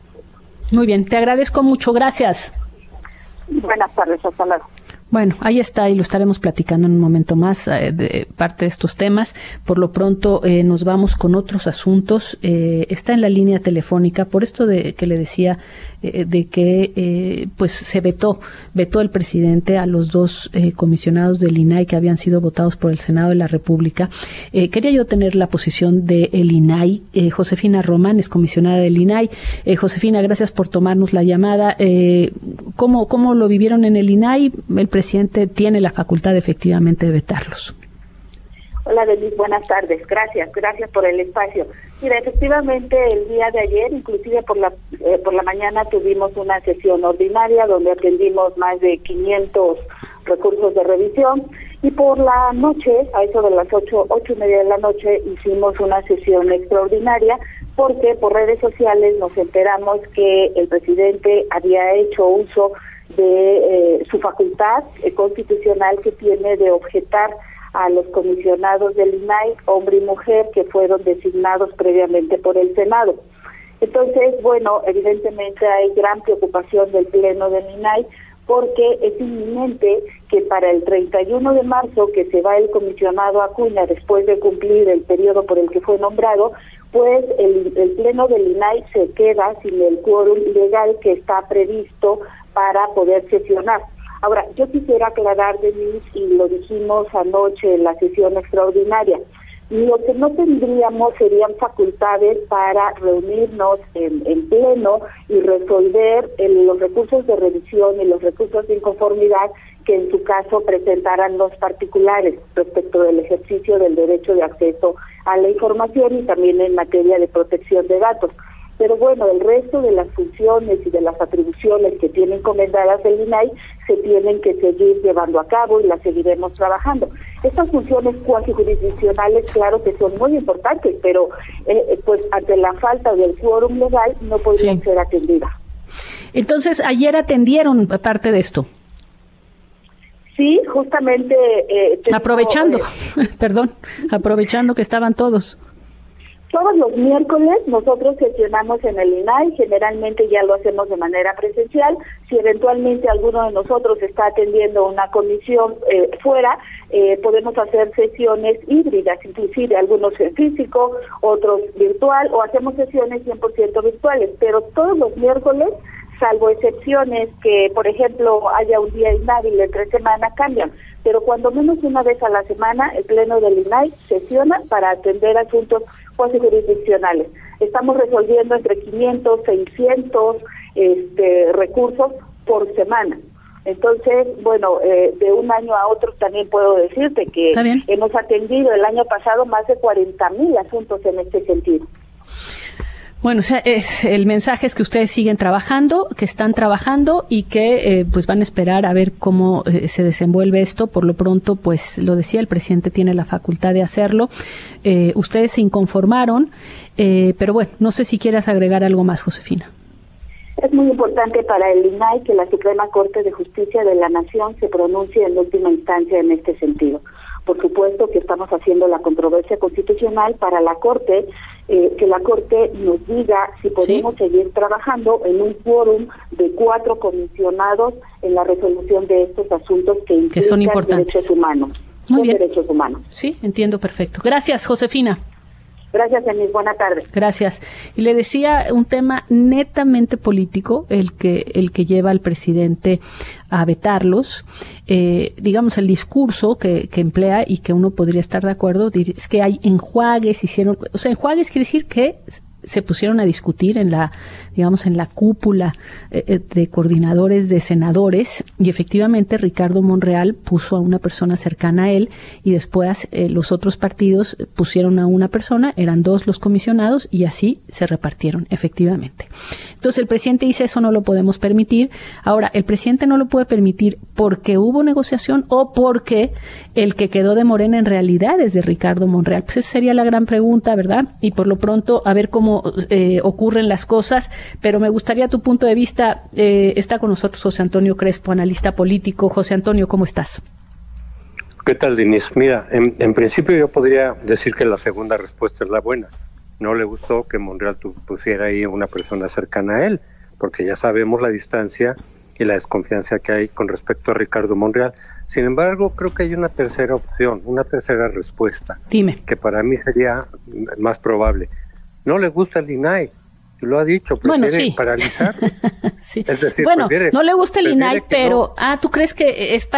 B: Muy bien, te agradezco mucho, gracias.
G: Buenas tardes, hasta luego.
B: Bueno, ahí está y lo estaremos platicando en un momento más de parte de estos temas. Por lo pronto nos vamos con otros asuntos. Está en la línea telefónica, por esto de que le decía de que pues se vetó el presidente a los dos comisionados del INAI que habían sido votados por el Senado de la República. Quería yo tener la posición del INAI. Josefina Román es comisionada del INAI. Josefina, gracias por tomarnos la llamada. ¿Cómo lo vivieron en el INAI? El presidente tiene la facultad efectivamente de vetarlos.
G: Hola, Denise, buenas tardes. Gracias por el espacio. Mira, efectivamente el día de ayer, inclusive por la mañana, tuvimos una sesión ordinaria donde atendimos más de 500 recursos de revisión, y por la noche, a eso de las 8:30 de la noche, hicimos una sesión extraordinaria porque por redes sociales nos enteramos que el presidente había hecho uso de su facultad constitucional que tiene de objetar a los comisionados del INAI, hombre y mujer, que fueron designados previamente por el Senado. Entonces, bueno, evidentemente hay gran preocupación del Pleno del INAI porque es inminente que para el 31 de marzo, que se va el comisionado Acuña después de cumplir el periodo por el que fue nombrado, pues el Pleno del INAI se queda sin el quórum legal que está previsto para poder sesionar. Ahora, yo quisiera aclarar, Denise, y lo dijimos anoche en la sesión extraordinaria, lo que no tendríamos serían facultades para reunirnos en pleno y resolver los recursos de revisión y los recursos de inconformidad que en su caso presentaran los particulares respecto del ejercicio del derecho de acceso a la información y también en materia de protección de datos. Pero bueno, el resto de las funciones y de las atribuciones que tiene encomendadas el INAI se tienen que seguir llevando a cabo y las seguiremos trabajando. Estas funciones cuasi jurisdiccionales, claro que son muy importantes, pero pues ante la falta del quórum legal no podrían ser atendidas.
B: Entonces, ayer atendieron parte de esto.
G: Sí, justamente...
B: aprovechando que estaban todos.
G: Todos los miércoles nosotros sesionamos en el INAI, generalmente ya lo hacemos de manera presencial. Si eventualmente alguno de nosotros está atendiendo una comisión fuera, podemos hacer sesiones híbridas, inclusive algunos en físico, otros virtual, o hacemos sesiones 100% virtuales, pero todos los miércoles, salvo excepciones que, por ejemplo, haya un día inhábil entre semana, cambian. Pero cuando menos una vez a la semana, el Pleno del INAI sesiona para atender asuntos cuasi jurisdiccionales. Estamos resolviendo entre 500, 600 recursos por semana. Entonces, bueno, de un año a otro también puedo decirte que hemos atendido el año pasado más de 40,000 asuntos en este sentido.
B: Bueno, o sea, el mensaje es que ustedes siguen trabajando, que están trabajando y que pues van a esperar a ver cómo se desenvuelve esto. Por lo pronto, pues lo decía, el presidente tiene la facultad de hacerlo. Ustedes se inconformaron, pero bueno, no sé si quieras agregar algo más, Josefina.
G: Es muy importante para el INAI que la Suprema Corte de Justicia de la Nación se pronuncie en última instancia en este sentido. Por supuesto que estamos haciendo la controversia constitucional para la Corte, que la Corte nos diga si podemos seguir trabajando en un quórum de 4 comisionados en la resolución de estos asuntos que
B: son importantes.
G: Derechos humanos.
B: Muy bien.
G: Derechos humanos.
B: Sí, entiendo perfecto. Gracias, Josefina.
G: Gracias, Denise. Buenas tardes.
B: Gracias. Y le decía, un tema netamente político, el que lleva al presidente a vetarlos. Digamos, el discurso que emplea y que uno podría estar de acuerdo, es que hay enjuagues, enjuagues quiere decir que se pusieron a discutir en la cúpula de coordinadores de senadores, y efectivamente Ricardo Monreal puso a una persona cercana a él, y después los otros partidos pusieron a una persona, eran 2 los comisionados, y así se repartieron, efectivamente. Entonces el presidente dice, eso no lo podemos permitir. Ahora, el presidente no lo puede permitir porque hubo negociación o porque el que quedó de Morena en realidad es de Ricardo Monreal. Pues esa sería la gran pregunta, ¿verdad? Y por lo pronto, a ver cómo ocurren las cosas, pero me gustaría tu punto de vista. Está con nosotros José Antonio Crespo, analista político. José Antonio, ¿cómo estás?
I: ¿Qué tal, Denise? Mira, en principio yo podría decir que la segunda respuesta es la buena. No le gustó que Monreal pusiera ahí una persona cercana a él, porque ya sabemos la distancia y la desconfianza que hay con respecto a Ricardo Monreal. Sin embargo, creo que hay una tercera opción, una tercera respuesta.
B: Dime.
I: Que para mí sería más probable. No le gusta el INAI, lo ha dicho, prefiere paralizar.
B: Sí.
I: Es decir,
B: no le gusta el INAI, pero ¿tú crees que es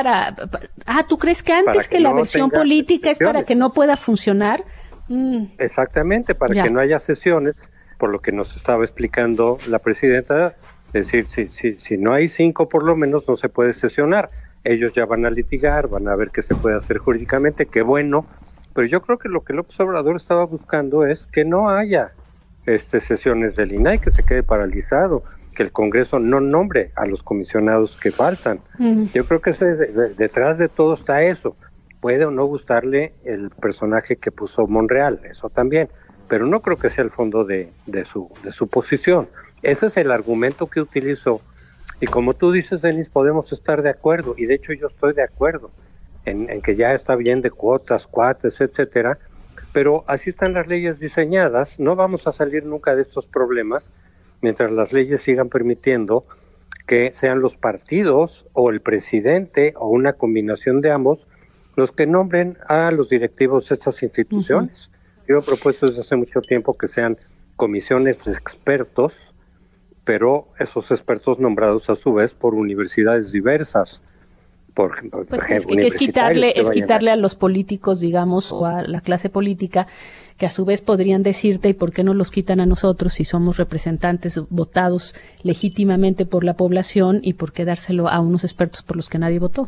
B: tú crees que antes que la versión política es para que no pueda funcionar?
I: Exactamente, para que no haya sesiones, por lo que nos estaba explicando la presidenta. Es decir, si no hay 5 por lo menos no se puede sesionar. Ellos ya van a litigar, van a ver qué se puede hacer jurídicamente, qué bueno, pero yo creo que lo que López Obrador estaba buscando es que no haya sesiones del INAI, que se quede paralizado, que el Congreso no nombre a los comisionados que faltan. Yo creo que detrás de todo está eso. Puede o no gustarle el personaje que puso Monreal, eso también, pero no creo que sea el fondo de su posición. Ese es el argumento que utilizó, y como tú dices, Denis, podemos estar de acuerdo, y de hecho yo estoy de acuerdo en que ya está bien de cuotas, cuates, etcétera, pero así están las leyes diseñadas. No vamos a salir nunca de estos problemas mientras las leyes sigan permitiendo que sean los partidos o el presidente o una combinación de ambos los que nombren a los directivos de estas instituciones. Yo he propuesto desde hace mucho tiempo que sean comisiones de expertos, pero esos expertos nombrados a su vez por universidades diversas. Por ejemplo,
B: es quitarle a los políticos, digamos, o a la clase política, que a su vez podrían decirte, ¿y por qué no los quitan a nosotros si somos representantes votados legítimamente por la población, y por qué dárselo a unos expertos por los que nadie votó?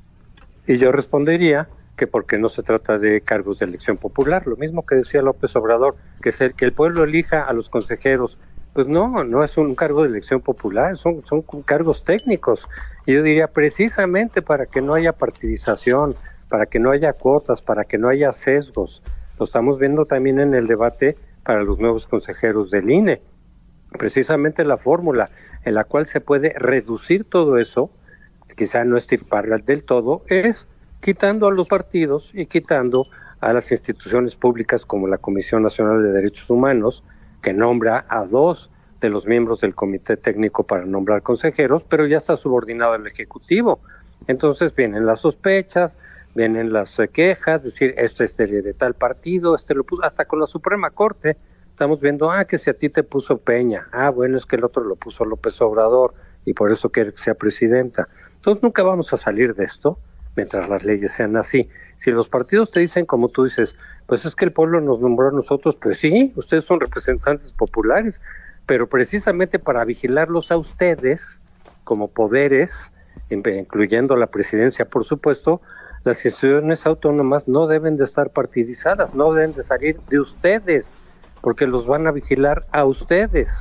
I: Y yo respondería que porque no se trata de cargos de elección popular, lo mismo que decía López Obrador, que el pueblo elija a los consejeros. Pues no es un cargo de elección popular, son cargos técnicos. Y yo diría, precisamente para que no haya partidización, para que no haya cuotas, para que no haya sesgos. Lo estamos viendo también en el debate para los nuevos consejeros del INE. Precisamente la fórmula en la cual se puede reducir todo eso, quizá no estirparla del todo, es quitando a los partidos y quitando a las instituciones públicas como la Comisión Nacional de Derechos Humanos, que nombra a 2 de los miembros del Comité Técnico para nombrar consejeros, pero ya está subordinado al Ejecutivo. Entonces vienen las sospechas, vienen las quejas, decir, este es de tal partido, lo puso, hasta con la Suprema Corte, estamos viendo, que si a ti te puso Peña, bueno, es que el otro lo puso López Obrador, y por eso quiere que sea presidenta. Entonces nunca vamos a salir de esto, mientras las leyes sean así. Si los partidos te dicen, como tú dices, pues es que el pueblo nos nombró a nosotros, pues sí, ustedes son representantes populares, pero precisamente para vigilarlos a ustedes como poderes, incluyendo la presidencia, por supuesto, las instituciones autónomas no deben de estar partidizadas, no deben de salir de ustedes, porque los van a vigilar a ustedes.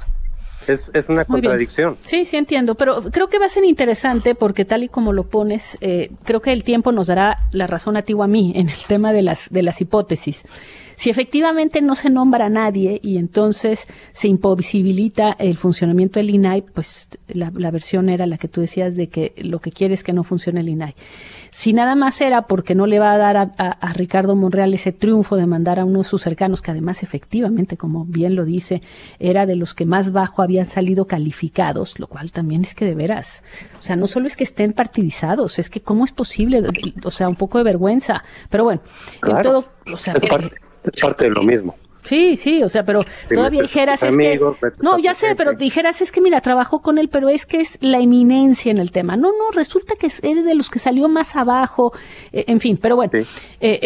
I: Es una contradicción.
B: Sí, entiendo, pero creo que va a ser interesante porque tal y como lo pones, creo que el tiempo nos dará la razón a ti o a mí en el tema de las hipótesis. Si efectivamente no se nombra a nadie y entonces se imposibilita el funcionamiento del INAI, pues la versión era la que tú decías de que lo que quiere es que no funcione el INAI. Si nada más era porque no le va a dar a Ricardo Monreal ese triunfo de mandar a uno de sus cercanos, que además efectivamente, como bien lo dice, era de los que más bajo habían salido calificados, lo cual también es que de veras, o sea, no solo es que estén partidizados, es que cómo es posible, o sea, un poco de vergüenza, pero bueno,
I: claro,
B: en todo, o sea,
I: es parte de lo mismo.
B: Sí, o sea, pero
I: si
B: todavía dijeras,
I: amigos,
B: no, ya sé, pero dijeras, es que mira, trabajó con él, pero es que es la eminencia en el tema. No, resulta que es de los que salió más abajo, en fin, pero bueno, sí.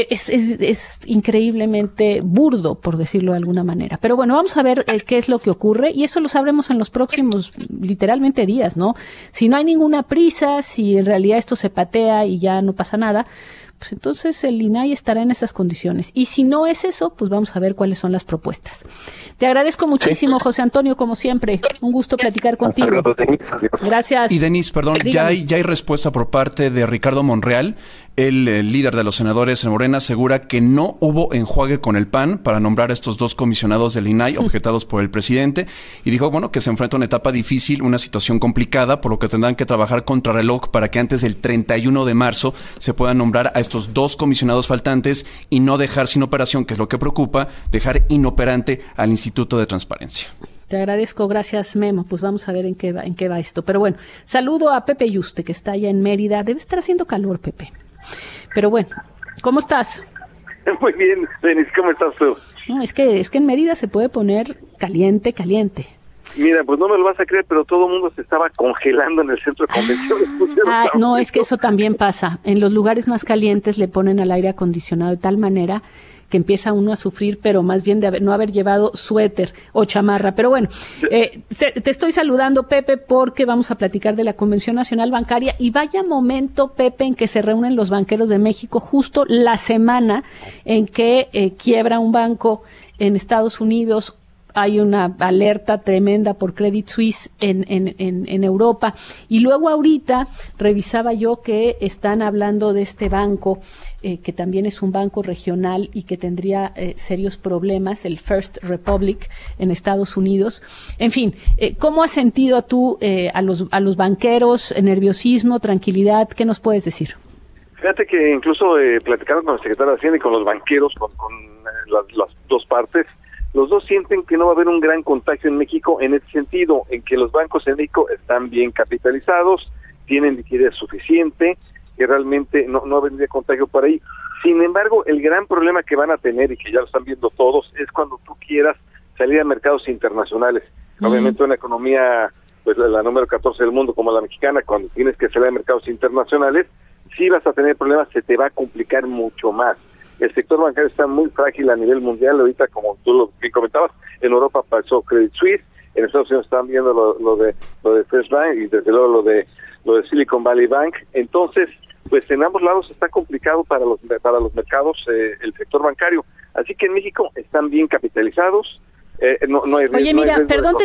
B: Es increíblemente burdo, por decirlo de alguna manera. Pero bueno, vamos a ver qué es lo que ocurre, y eso lo sabremos en los próximos, literalmente, días, ¿no? Si no hay ninguna prisa, si en realidad esto se patea y ya no pasa nada, pues entonces el INAI estará en esas condiciones. Y si no es eso, pues vamos a ver cuáles son las propuestas. Te agradezco muchísimo, José Antonio, como siempre. Un gusto platicar contigo. Gracias.
C: Y Denise, perdón, ya hay respuesta por parte de Ricardo Monreal. El líder de los senadores en Morena asegura que no hubo enjuague con el PAN para nombrar a estos 2 comisionados del INAI objetados por el presidente, y dijo, bueno, que se enfrenta a una etapa difícil, una situación complicada, por lo que tendrán que trabajar contrarreloj para que antes del 31 de marzo se puedan nombrar a estos 2 comisionados faltantes y no dejar sin operación, que es lo que preocupa, dejar inoperante al Instituto de Transparencia.
B: Te agradezco, gracias, Memo. Pues vamos a ver en qué va esto. Pero bueno, saludo a Pepe Yuste, que está allá en Mérida. Debe estar haciendo calor, Pepe. Pero bueno, ¿cómo estás?
E: Muy bien, Denise, ¿cómo estás tú?
B: No, es que en Mérida se puede poner caliente.
E: Mira, pues no me lo vas a creer, pero todo el mundo se estaba congelando en el centro de convenciones.
B: No, es que eso también pasa. En los lugares más calientes le ponen al aire acondicionado de tal manera que empieza uno a sufrir, pero más bien de no haber llevado suéter o chamarra. Pero bueno, te estoy saludando, Pepe, porque vamos a platicar de la Convención Nacional Bancaria, y vaya momento, Pepe, en que se reúnen los banqueros de México, justo la semana en que quiebra un banco en Estados Unidos. Hay una alerta tremenda por Credit Suisse en Europa. Y luego ahorita revisaba yo que están hablando de este banco, que también es un banco regional y que tendría serios problemas, el First Republic en Estados Unidos. En fin, ¿cómo has sentido tú a los banqueros? ¿Nerviosismo, tranquilidad? ¿Qué nos puedes decir?
E: Fíjate que incluso platicando con el secretario de Hacienda y con los banqueros, con las 2 partes, los 2 sienten que no va a haber un gran contagio en México, en el sentido en que los bancos en México están bien capitalizados, tienen liquidez suficiente, que realmente no vendría contagio por ahí. Sin embargo, el gran problema que van a tener, y que ya lo están viendo todos, es cuando tú quieras salir a mercados internacionales. Obviamente una economía, pues la número 14 del mundo como la mexicana, cuando tienes que salir a mercados internacionales, sí vas a tener problemas, se te va a complicar mucho más. El sector bancario está muy frágil a nivel mundial. Ahorita, como tú lo comentabas, en Europa pasó Credit Suisse, en Estados Unidos están viendo lo de First Bank, y desde luego lo de Silicon Valley Bank. Entonces, pues en ambos lados está complicado para los mercados el sector bancario. Así que en México están bien capitalizados. No hay riesgo.
B: Oye, mira, perdóname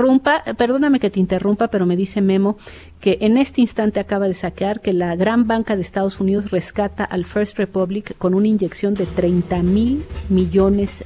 B: que te interrumpa, pero me dice Memo que en este instante acaba de sacar que la gran banca de Estados Unidos rescata al First Republic con una inyección de $30,000 millones.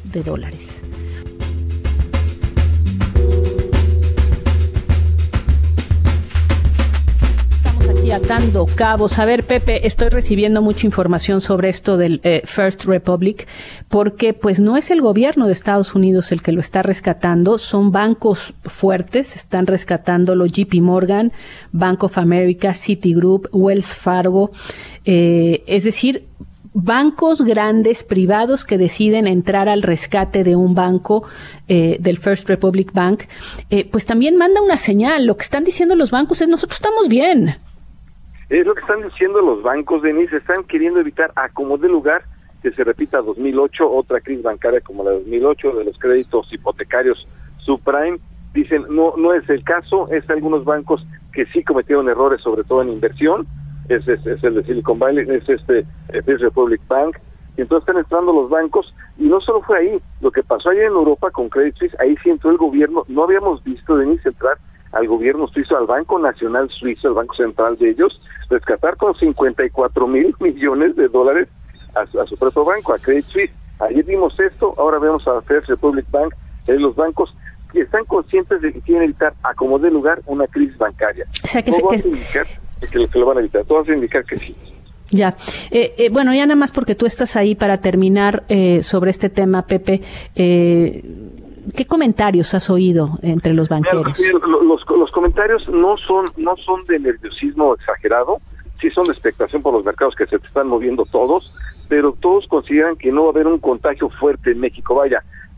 B: Atando cabos. A ver, Pepe, estoy recibiendo mucha información sobre esto del First Republic, porque pues no es el gobierno de Estados Unidos el que lo está rescatando, son bancos fuertes, están rescatándolo JP Morgan, Bank of America, Citigroup, Wells Fargo, es decir, bancos grandes privados que deciden entrar al rescate de un banco, del First Republic Bank, pues también manda una señal. Lo que están diciendo los bancos es: nosotros estamos bien.
E: Es lo que están diciendo los bancos, Denise. Están queriendo evitar a como de lugar que se repita 2008, otra crisis bancaria como la de 2008, de los créditos hipotecarios subprime. Dicen, no es el caso, es algunos bancos que sí cometieron errores, sobre todo en inversión. Es el de Silicon Valley, es First Republic Bank. Y entonces están entrando los bancos, y no solo fue ahí, lo que pasó allá en Europa con Credit Suisse, ahí sí entró el gobierno. No habíamos visto, Denise, entrar al gobierno suizo, al Banco Nacional Suizo, el banco central de ellos, rescatar con $54,000 millones a su propio banco, a Credit Suisse. Ayer vimos esto, ahora vemos a First Republic Bank, los bancos que están conscientes de que quieren evitar a como de lugar una crisis bancaria.
B: O sea, que
E: todo va a indicar que lo van a evitar, todo va a indicar que sí.
B: Ya, bueno, ya nada más porque tú estás ahí para terminar sobre este tema, Pepe, ¿qué comentarios has oído entre los banqueros?
E: Los comentarios no son de nerviosismo exagerado, sí son de expectación por los mercados que se están moviendo todos, pero todos consideran que no va a haber un contagio fuerte en México. Vaya,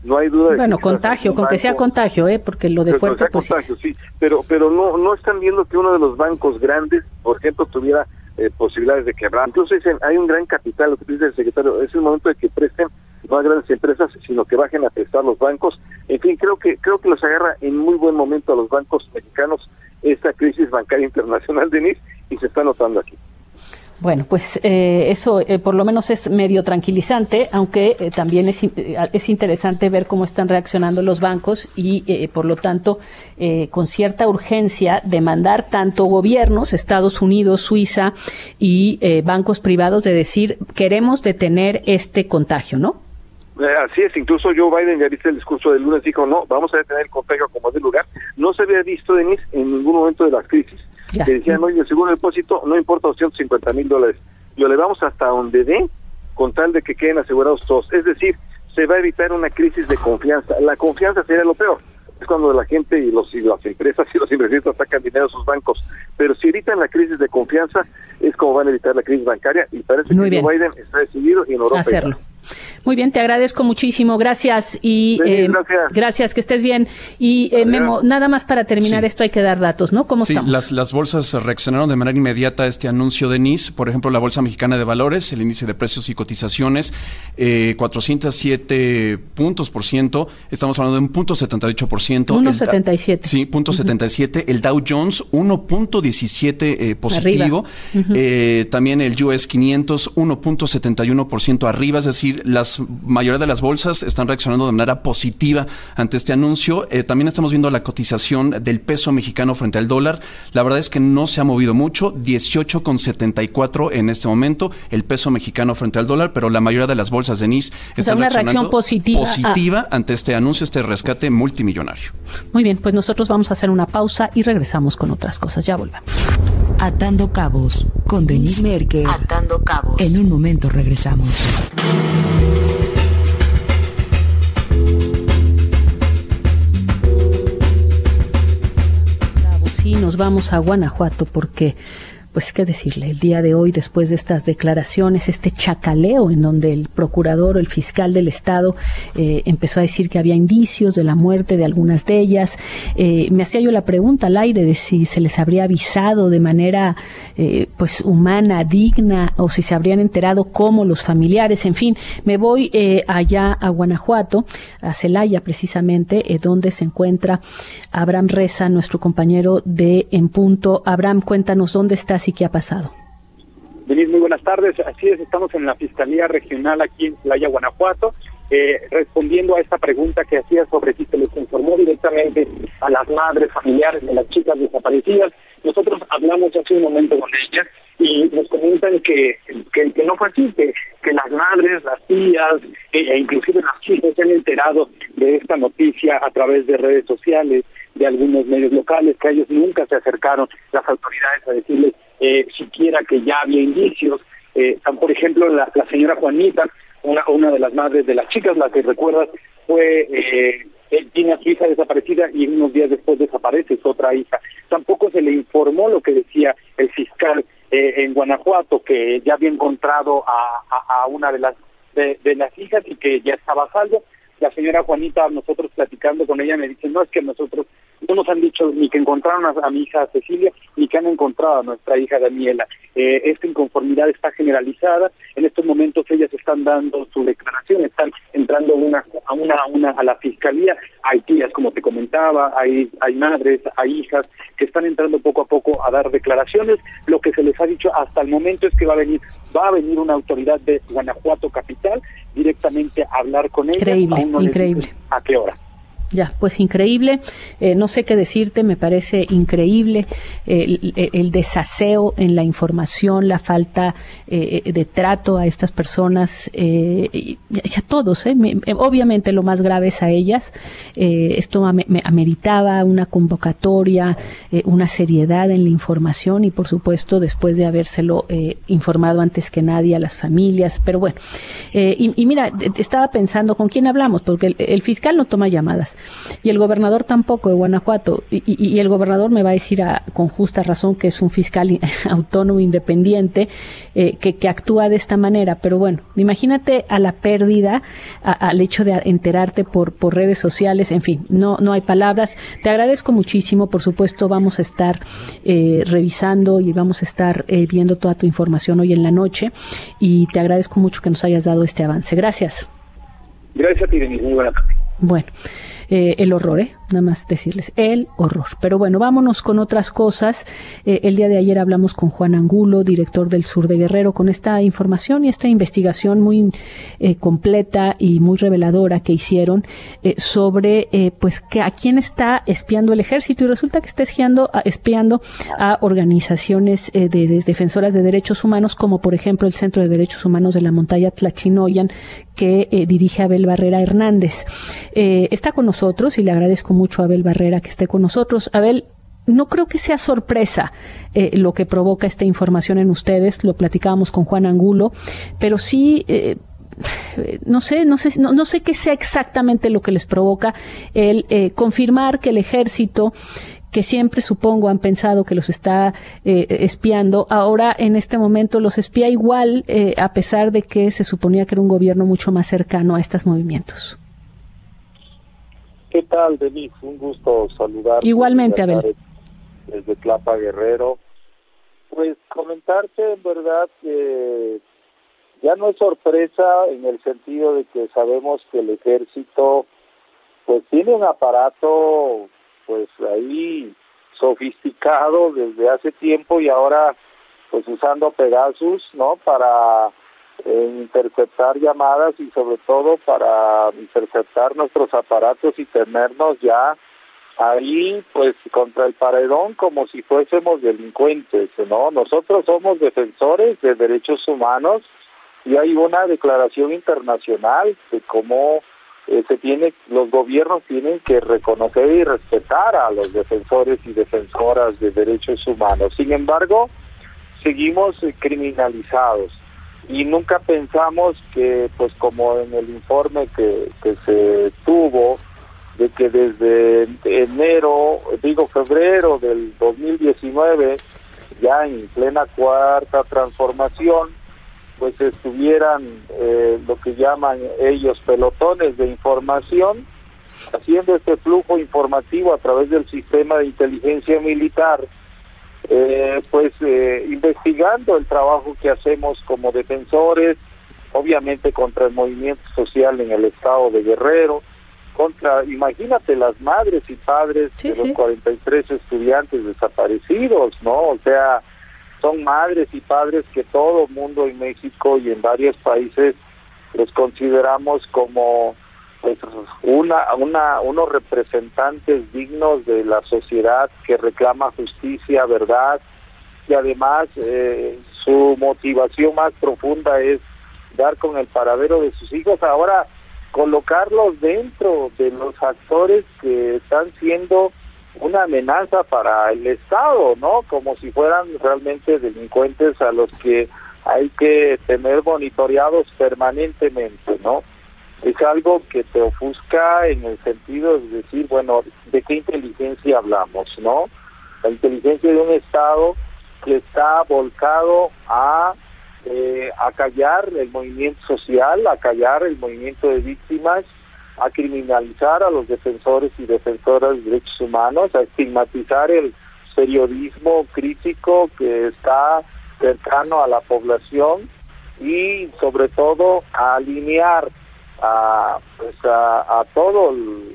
E: No hay duda.
B: Bueno, contagio, con que sea contagio, porque lo de fuerte pues
E: contagio, sí, pero no están viendo que uno de los bancos grandes, por ejemplo, tuviera posibilidades de quebrar. Incluso dicen, hay un gran capital, lo que dice el secretario, es el momento de que presten no a grandes empresas, sino que bajen a prestar los bancos. En fin, creo que los agarra en muy buen momento a los bancos mexicanos esta crisis bancaria internacional, Denise, y se está notando aquí.
B: Bueno, pues eso por lo menos es medio tranquilizante, aunque también es interesante ver cómo están reaccionando los bancos y por lo tanto con cierta urgencia demandar tanto gobiernos, Estados Unidos, Suiza y bancos privados de decir queremos detener este contagio, ¿no?
E: Así es, incluso Joe Biden, ya viste el discurso del lunes, dijo no, vamos a detener el contagio como es de lugar. No se había visto, Denise, en ningún momento de las crisis. Ya. Que decían, oye, el seguro de depósito no importa $250,000, lo elevamos hasta donde dé, con tal de que queden asegurados todos. Es decir, se va a evitar una crisis de confianza. La confianza sería lo peor. Es cuando la gente y las empresas y los inversionistas sacan dinero a sus bancos. Pero si evitan la crisis de confianza, es como van a evitar la crisis bancaria, y parece que Joe Biden está decidido y en Europa
B: hacerlo. Muy bien, te agradezco muchísimo, gracias y gracias, que estés bien. Y Memo, nada más para terminar esto hay que dar datos, ¿no? ¿Cómo estamos?
C: Las bolsas reaccionaron de manera inmediata a este anuncio de NIS. Por ejemplo, la Bolsa Mexicana de Valores, el índice de precios y cotizaciones, 407 puntos por ciento, estamos hablando de un 0.78%.
B: 1.77.
C: Sí, 0.77. El Dow Jones, 1.17 positivo. También el US 500, 1.71% arriba, es decir, la mayoría de las bolsas están reaccionando de manera positiva ante este anuncio. También estamos viendo la cotización del peso mexicano frente al dólar. La verdad es que no se ha movido mucho, 18.74 en este momento el peso mexicano frente al dólar, pero la mayoría de las bolsas de NIS están reaccionando positiva ante este anuncio, este rescate multimillonario.
B: Muy bien, pues nosotros vamos a hacer una pausa y regresamos con otras cosas. Ya volvemos.
A: Atando Cabos con Denise Merker. Atando Cabos. En un momento regresamos.
B: Sí, nos vamos a Guanajuato porque, pues, qué decirle, el día de hoy, después de estas declaraciones, este chacaleo en donde el procurador o el fiscal del Estado empezó a decir que había indicios de la muerte de algunas de ellas, me hacía yo la pregunta al aire de si se les habría avisado de manera pues humana, digna, o si se habrían enterado como los familiares. En fin, me voy allá a Guanajuato, a Celaya precisamente, donde se encuentra Abraham Reza, nuestro compañero de En Punto. Abraham, cuéntanos dónde estás y qué ha pasado.
J: Denise, muy buenas tardes. Así es, estamos en la Fiscalía Regional aquí en Celaya, Guanajuato, respondiendo a esta pregunta que hacía sobre si se les informó directamente a las madres familiares de las chicas desaparecidas. Nosotros hablamos hace un momento con ellas y nos comentan que no fue así, que las madres, las tías e inclusive las chicas se han enterado de esta noticia a través de redes sociales, de algunos medios locales, que a ellos nunca se acercaron las autoridades a decirles siquiera que ya había indicios. Por ejemplo, la señora Juanita, una de las madres de las chicas, la que recuerdas, tiene a su hija desaparecida y unos días después desaparece su otra hija. Tampoco se le informó lo que decía el fiscal en Guanajuato, que ya había encontrado a una de las hijas y que ya estaba a salvo. La señora Juanita, nosotros platicando con ella, me dice, no, es que nosotros no nos han dicho ni que encontraron a mi hija Cecilia, ni que han encontrado a nuestra hija Daniela. Esta inconformidad está generalizada. En estos momentos ellas están dando su declaración, están entrando una a la fiscalía. Hay tías, como te comentaba, hay madres, hay hijas que están entrando poco a poco a dar declaraciones. Lo que se les ha dicho hasta el momento es que va a venir una autoridad de Guanajuato capital directamente a hablar con ellas.
B: Increíble.
J: ¿A qué hora?
B: Ya, pues increíble, no sé qué decirte, me parece increíble el desaseo en la información, la falta de trato a estas personas y a todos, obviamente lo más grave es a ellas. Esto ameritaba una convocatoria, una seriedad en la información y por supuesto después de habérselo informado antes que nadie a las familias, pero bueno, y mira, estaba pensando con quién hablamos, porque el fiscal no toma llamadas. y el gobernador tampoco de Guanajuato, y el gobernador me va a decir con justa razón que es un fiscal autónomo, independiente, que actúa de esta manera, pero bueno, imagínate a la pérdida, al hecho de enterarte por redes sociales, en fin, no hay palabras. Te agradezco muchísimo, por supuesto vamos a estar revisando y vamos a estar viendo toda tu información hoy en la noche, y te agradezco mucho que nos hayas dado este avance. Gracias.
J: Gracias a ti, Denise. Muy buena tarde.
B: Bueno, el horror, nada más decirles, el horror. Pero bueno, vámonos con otras cosas. El día de ayer hablamos con Juan Angulo, director del Sur de Guerrero, con esta información y esta investigación muy completa y muy reveladora que hicieron sobre pues que a quién está espiando el ejército, y resulta que está espiando a organizaciones de defensoras de derechos humanos, como por ejemplo el Centro de Derechos Humanos de la Montaña Tlachinoyan, que dirige Abel Barrera Hernández. Está con nosotros y le agradezco mucho a Abel Barrera que esté con nosotros. Abel, no creo que sea sorpresa lo que provoca esta información en ustedes, lo platicábamos con Juan Angulo, pero sí, no sé qué sea exactamente lo que les provoca el confirmar que el ejército, que siempre supongo han pensado que los está espiando, ahora en este momento los espía igual, a pesar de que se suponía que era un gobierno mucho más cercano a estos movimientos.
K: ¿Qué tal, Denise? Un gusto saludarte.
B: Igualmente, Abel.
K: Desde Tlapa, Guerrero. Pues comentarte, en verdad, que ya no es sorpresa en el sentido de que sabemos que el ejército pues tiene un aparato pues ahí sofisticado desde hace tiempo, y ahora pues usando Pegasus, ¿no?, para interceptar llamadas y sobre todo para interceptar nuestros aparatos y tenernos ya ahí pues contra el paredón como si fuésemos delincuentes, ¿no? Nosotros somos defensores de derechos humanos y hay una declaración internacional de cómo los gobiernos tienen que reconocer y respetar a los defensores y defensoras de derechos humanos. Sin embargo, seguimos criminalizados y nunca pensamos que, pues como en el informe que se tuvo, de que desde febrero del 2019, ya en plena cuarta transformación, pues estuvieran lo que llaman ellos pelotones de información, haciendo este flujo informativo a través del sistema de inteligencia militar, investigando el trabajo que hacemos como defensores, obviamente contra el movimiento social en el estado de Guerrero, imagínate las madres y padres de los 43 estudiantes desaparecidos, ¿no? O sea, son madres y padres que todo el mundo en México y en varios países los consideramos como pues unos representantes dignos de la sociedad que reclama justicia, verdad, y además su motivación más profunda es dar con el paradero de sus hijos. Ahora, colocarlos dentro de los actores que están siendo una amenaza para el Estado, ¿no? Como si fueran realmente delincuentes a los que hay que tener monitoreados permanentemente, ¿no? Es algo que te ofusca en el sentido de decir, bueno, ¿de qué inteligencia hablamos, no? La inteligencia de un Estado que está volcado a acallar el movimiento social, a acallar el movimiento de víctimas, a criminalizar a los defensores y defensoras de derechos humanos, a estigmatizar el periodismo crítico que está cercano a la población y sobre todo a alinear a todo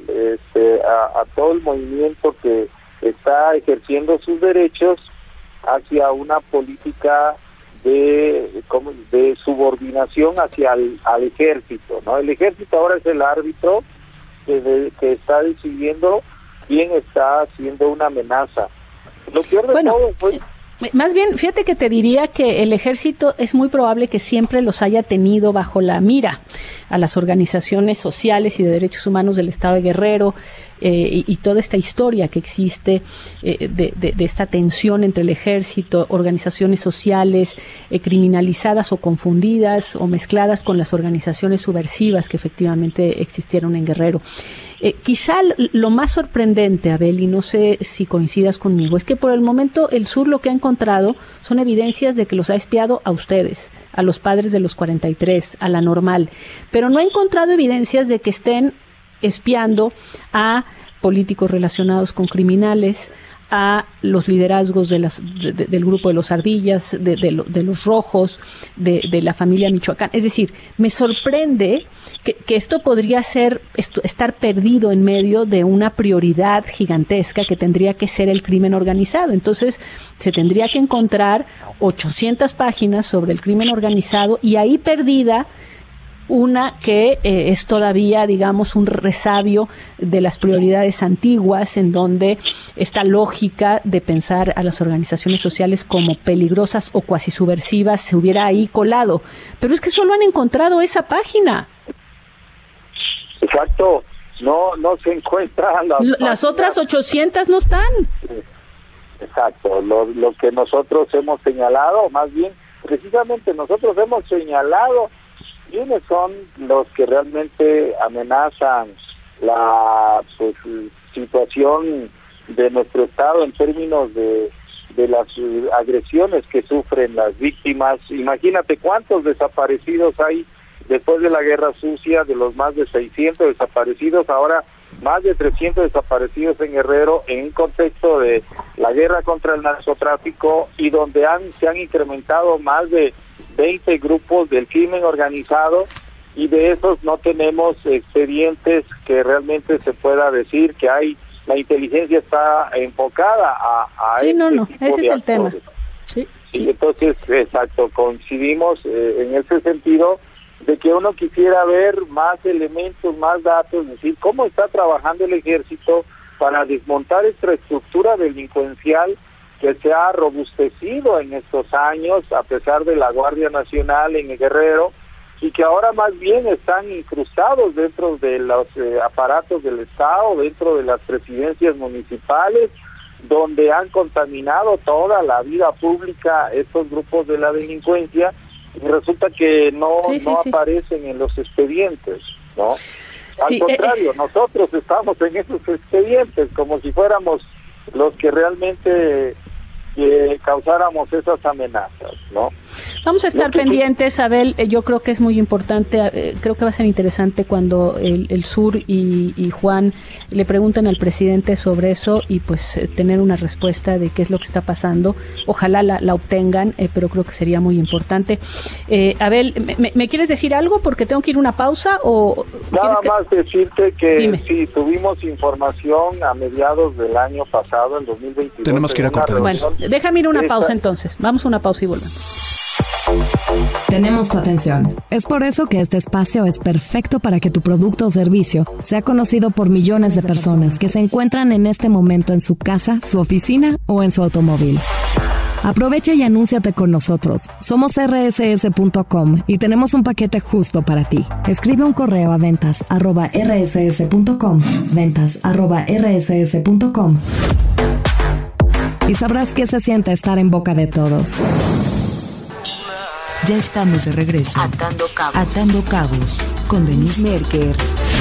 K: el movimiento que está ejerciendo sus derechos hacia una política de subordinación hacia al ejército, ¿no? El ejército ahora es el árbitro que está decidiendo quién está haciendo una amenaza. Lo peor de todo fue...
B: Más bien, fíjate que te diría que el ejército es muy probable que siempre los haya tenido bajo la mira a las organizaciones sociales y de derechos humanos del estado de Guerrero, y toda esta historia que existe de esta tensión entre el ejército, organizaciones sociales criminalizadas o confundidas o mezcladas con las organizaciones subversivas que efectivamente existieron en Guerrero. Quizá lo más sorprendente, Abel, y no sé si coincidas conmigo, es que por el momento el sur lo que ha encontrado son evidencias de que los ha espiado a ustedes, a los padres de los 43, a la Normal, pero no ha encontrado evidencias de que estén espiando a políticos relacionados con criminales, a los liderazgos del grupo de los Ardillas, de los Rojos, de la familia Michoacán. Es decir, me sorprende que esto podría ser estar perdido en medio de una prioridad gigantesca que tendría que ser el crimen organizado. Entonces, se tendría que encontrar 800 páginas sobre el crimen organizado y ahí perdida una que es todavía, digamos, un resabio de las prioridades antiguas, en donde esta lógica de pensar a las organizaciones sociales como peligrosas o cuasi subversivas se hubiera ahí colado. Pero es que solo han encontrado esa página.
K: Exacto, no se encuentran
B: las otras 800 no están.
K: Exacto, lo que nosotros hemos señalado, más bien, precisamente nosotros hemos señalado quiénes son los que realmente amenazan la situación de nuestro Estado en términos de las agresiones que sufren las víctimas. Imagínate cuántos desaparecidos hay después de la Guerra Sucia, de los más de 600 desaparecidos, ahora más de 300 desaparecidos en Guerrero, en un contexto de la guerra contra el narcotráfico, y donde se han incrementado más de 20 grupos del crimen organizado, y de esos no tenemos expedientes que realmente se pueda decir que hay, la inteligencia está enfocada a
B: sí,
K: tipo
B: ese
K: de
B: es el
K: actores.
B: tema. Sí.
K: Y entonces, exacto, coincidimos en ese sentido de que uno quisiera ver más elementos, más datos, es decir, cómo está trabajando el ejército para desmontar esta estructura delincuencial que se ha robustecido en estos años a pesar de la Guardia Nacional en el Guerrero, y que ahora más bien están incrustados dentro de los aparatos del Estado, dentro de las presidencias municipales, donde han contaminado toda la vida pública estos grupos de la delincuencia, y resulta que no aparecen en los expedientes, ¿no? Al contrario, nosotros estamos en esos expedientes como si fuéramos los que realmente causáramos esas amenazas, ¿no?
B: Vamos a estar pendientes, Abel. Yo creo que es muy importante, creo que va a ser interesante cuando el Sur y Juan le pregunten al presidente sobre eso, y pues tener una respuesta de qué es lo que está pasando. Ojalá la obtengan, pero creo que sería muy importante. Abel, ¿me quieres decir algo? Porque tengo que ir a una pausa. ¿O
K: nada más decirte que
B: Dime.
K: Sí, tuvimos información a mediados del año pasado, en 2022.
C: Tenemos que ir a cortar.
B: Bueno, déjame ir a una pausa entonces. Vamos a una pausa y volvemos.
D: Tenemos tu atención. Es por eso que este espacio es perfecto para que tu producto o servicio sea conocido por millones de personas que se encuentran en este momento en su casa, su oficina o en su automóvil. Aprovecha y anúnciate con nosotros. Somos rss.com y tenemos un paquete justo para ti. Escribe un correo a ventas@rss.com, ventas@rss.com, y sabrás qué se siente estar en boca de todos.
A: Ya estamos de regreso. Atando Cabos con Denise Merker.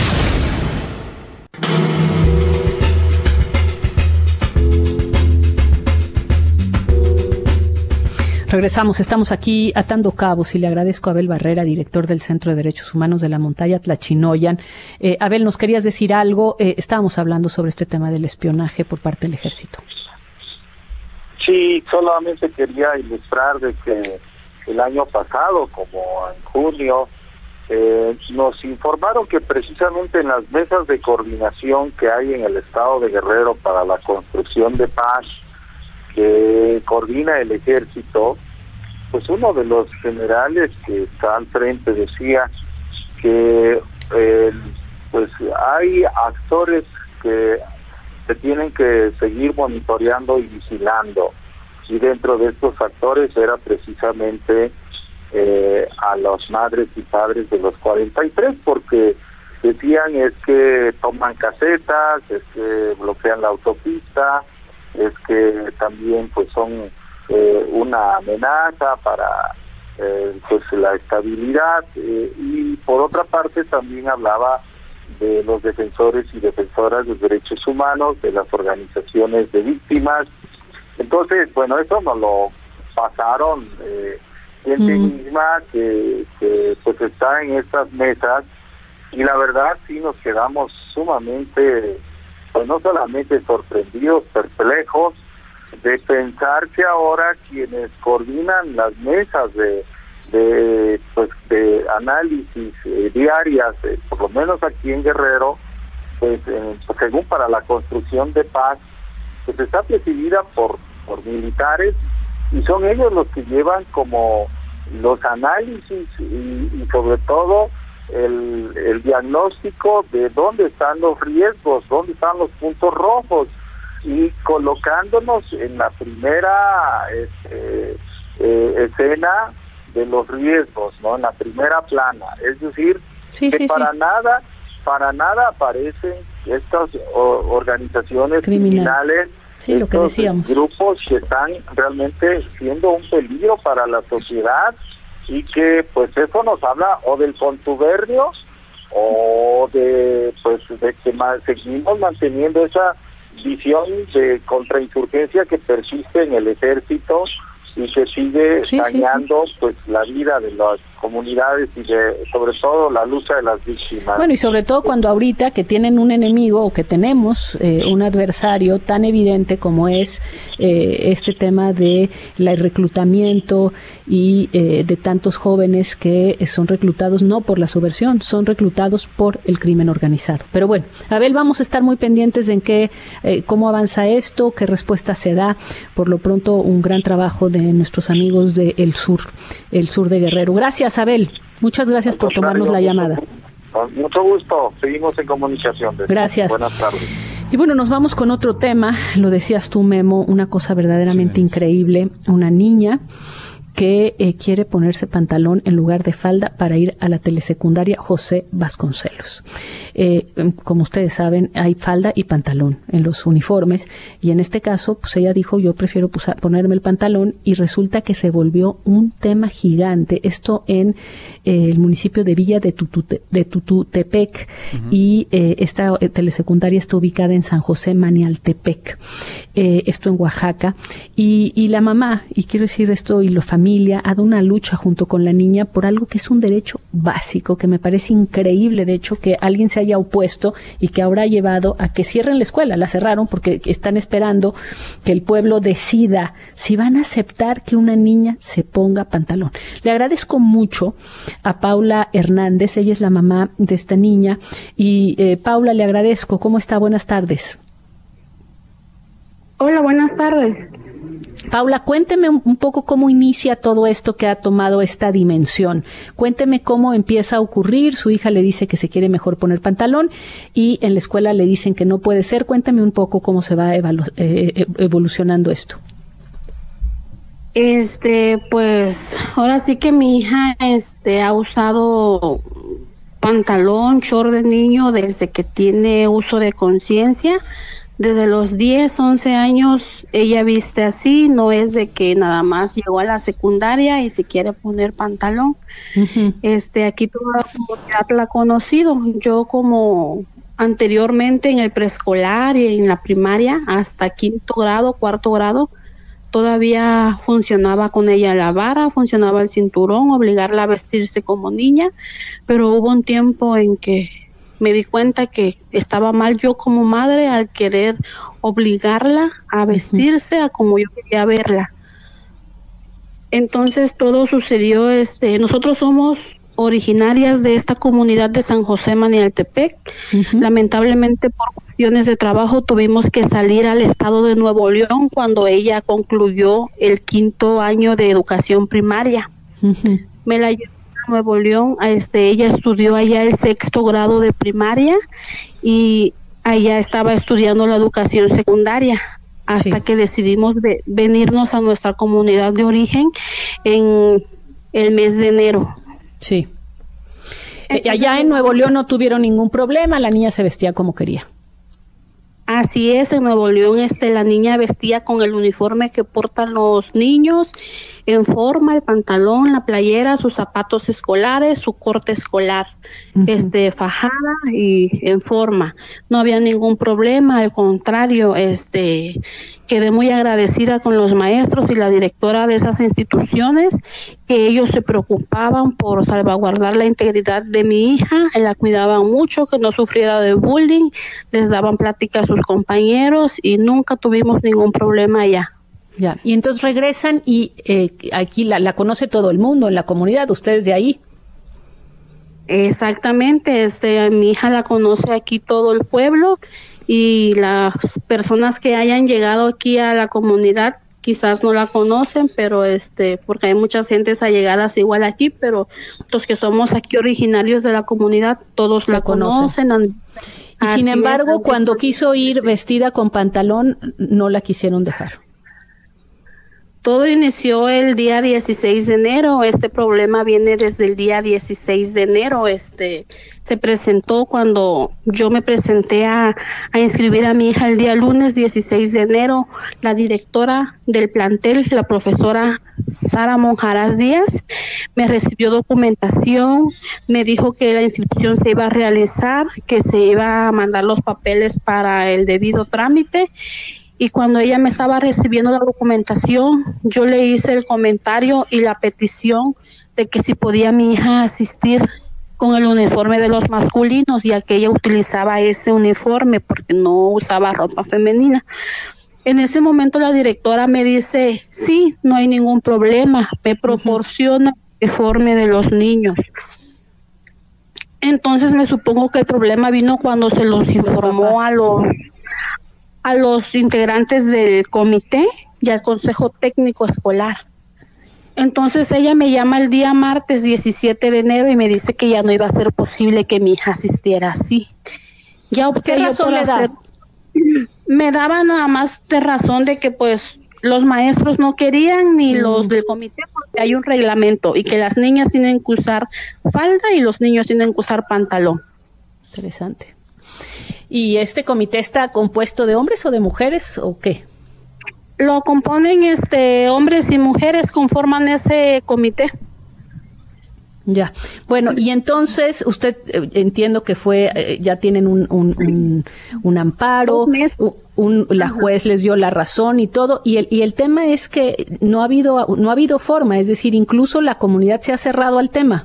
B: Regresamos, estamos aquí atando cabos, y le agradezco a Abel Barrera, director del Centro de Derechos Humanos de la Montaña Tlachinoyan. Abel, ¿nos querías decir algo? Estábamos hablando sobre este tema del espionaje por parte del ejército.
K: Sí, solamente quería ilustrar de que el año pasado, como en junio, nos informaron que precisamente en las mesas de coordinación que hay en el estado de Guerrero para la construcción de paz, que coordina el ejército, pues uno de los generales que está al frente decía que pues hay actores que se tienen que seguir monitoreando y vigilando, y dentro de estos actores era precisamente a las madres y padres de los 43, porque decían es que toman casetas, es que bloquean la autopista, es que también pues son una amenaza para pues la estabilidad, y por otra parte también hablaba de los defensores y defensoras de derechos humanos, de las organizaciones de víctimas. Entonces, bueno, eso nos lo pasaron gente misma que pues está en estas mesas, y la verdad sí nos quedamos sumamente, pues no solamente sorprendidos, perplejos, de pensar que ahora quienes coordinan las mesas de análisis diarias, por lo menos aquí en Guerrero, pues según para la construcción de paz, pues está presidida por militares, y son ellos los que llevan como los análisis y sobre todo el diagnóstico de dónde están los riesgos, dónde están los puntos rojos, y colocándonos en la primera escena de los riesgos, ¿no? En la primera plana, es decir, para nada aparecen estas organizaciones criminales,
B: lo que decíamos,
K: grupos que están realmente siendo un peligro para la sociedad, y que pues eso nos habla o del contubernio o de que seguimos manteniendo esa visión de contrainsurgencia que persiste en el ejército y que sigue dañando pues la vida de las comunidades y sobre todo la lucha de las víctimas.
B: Bueno, y sobre todo cuando ahorita que tienen un enemigo o que tenemos un adversario tan evidente como es este tema de el reclutamiento y de tantos jóvenes que son reclutados no por la subversión, son reclutados por el crimen organizado. Pero bueno, Abel, vamos a estar muy pendientes en cómo avanza esto, qué respuesta se da. Por lo pronto, un gran trabajo de nuestros amigos de el sur de Guerrero. Gracias, Abel. Muchas gracias por tomarnos la llamada.
K: Mucho gusto. Seguimos en comunicación.
B: Gracias.
K: Buenas tardes.
B: Y bueno, nos vamos con otro tema. Lo decías tú, Memo, una cosa verdaderamente increíble. Una niña que quiere ponerse pantalón en lugar de falda para ir a la telesecundaria José Vasconcelos. Como ustedes saben, hay falda y pantalón en los uniformes, y en este caso, pues ella dijo, yo prefiero ponerme el pantalón, y resulta que se volvió un tema gigante. Esto en el municipio de Villa de Tututepec, y esta telesecundaria está ubicada en San José Manialtepec, esto en Oaxaca, y la mamá, y quiero decir esto, y la familia ha dado una lucha junto con la niña por algo que es un derecho básico, que me parece increíble, de hecho, que alguien se haya opuesto y que ahora ha llevado a que cierren la escuela. La cerraron porque están esperando que el pueblo decida si van a aceptar que una niña se ponga pantalón. Le agradezco mucho a Paula Hernández, ella es la mamá de esta niña, y Paula, le agradezco. ¿Cómo está? Buenas tardes.
L: Hola, buenas tardes.
B: Paula, cuénteme un poco cómo inicia todo esto que ha tomado esta dimensión. Cuénteme cómo empieza a ocurrir. Su hija le dice que se quiere mejor poner pantalón y en la escuela le dicen que no puede ser. Cuénteme un poco cómo se va evolucionando esto.
L: Pues ahora sí que mi hija ha usado pantalón, short de niño desde que tiene uso de conciencia. Desde los 10, 11 años ella viste así, no es de que nada más llegó a la secundaria y se quiere poner pantalón. Aquí toda la comunidad la ha conocido. Yo como anteriormente en el preescolar y en la primaria hasta quinto grado, cuarto grado, todavía funcionaba con ella la vara, funcionaba el cinturón, obligarla a vestirse como niña, pero hubo un tiempo en que me di cuenta que estaba mal yo como madre al querer obligarla a vestirse a como yo quería verla. Entonces todo sucedió, nosotros somos originarias de esta comunidad de San José Manialtepec. Lamentablemente por cuestiones de trabajo tuvimos que salir al estado de Nuevo León cuando ella concluyó el 5º año de educación primaria. Me la llevé Nuevo León, ella estudió allá el 6º grado de primaria y allá estaba estudiando la educación secundaria hasta que decidimos venirnos a nuestra comunidad de origen en el mes de enero.
B: Sí. allá en Nuevo León no tuvieron ningún problema, la niña se vestía como quería.
L: Así es, en Nuevo León la niña vestía con el uniforme que portan los niños, en forma, el pantalón, la playera, sus zapatos escolares, su corte escolar, fajada y en forma. No había ningún problema, al contrario, quedé muy agradecida con los maestros y la directora de esas instituciones, que ellos se preocupaban por salvaguardar la integridad de mi hija, la cuidaban mucho, que no sufriera de bullying, les daban plática a sus compañeros y nunca tuvimos ningún problema allá.
B: Ya, y entonces regresan y aquí la conoce todo el mundo en la comunidad, ustedes de ahí.
L: Exactamente, mi hija la conoce aquí todo el pueblo y las personas que hayan llegado aquí a la comunidad quizás no la conocen, pero porque hay muchas gentes allegadas igual aquí, pero los que somos aquí originarios de la comunidad, todos la conocen.
B: Y sin embargo, cuando quiso ir vestida con pantalón, no la quisieron dejar.
L: Todo inició el día 16 de enero, este problema viene desde el día 16 de enero, se presentó cuando yo me presenté a inscribir a mi hija el día lunes 16 de enero, la directora del plantel, la profesora Sara Monjaraz Díaz, me recibió documentación, me dijo que la inscripción se iba a realizar, que se iba a mandar los papeles para el debido trámite. Y cuando ella me estaba recibiendo la documentación, yo le hice el comentario y la petición de que si podía mi hija asistir con el uniforme de los masculinos, ya que ella utilizaba ese uniforme porque no usaba ropa femenina. En ese momento la directora me dice, sí, no hay ningún problema, me proporciona el uniforme de los niños. Entonces me supongo que el problema vino cuando se los informó a los integrantes del comité y al consejo técnico escolar. Entonces ella me llama el día martes 17 de enero y me dice que ya no iba a ser posible que mi hija asistiera así. Ya opté
B: ¿Qué razón le da?
L: Me daba nada más de razón de que pues los maestros no querían ni los del comité porque hay un reglamento y que las niñas tienen que usar falda y los niños tienen que usar pantalón.
B: Interesante. ¿Y este comité está compuesto de hombres o de mujeres o qué?
L: Lo componen hombres y mujeres, conforman ese comité.
B: Ya, bueno, y entonces usted entiendo que ya tienen un amparo, la juez les dio la razón y todo, y el tema es que no ha habido forma, es decir, incluso la comunidad se ha cerrado al tema.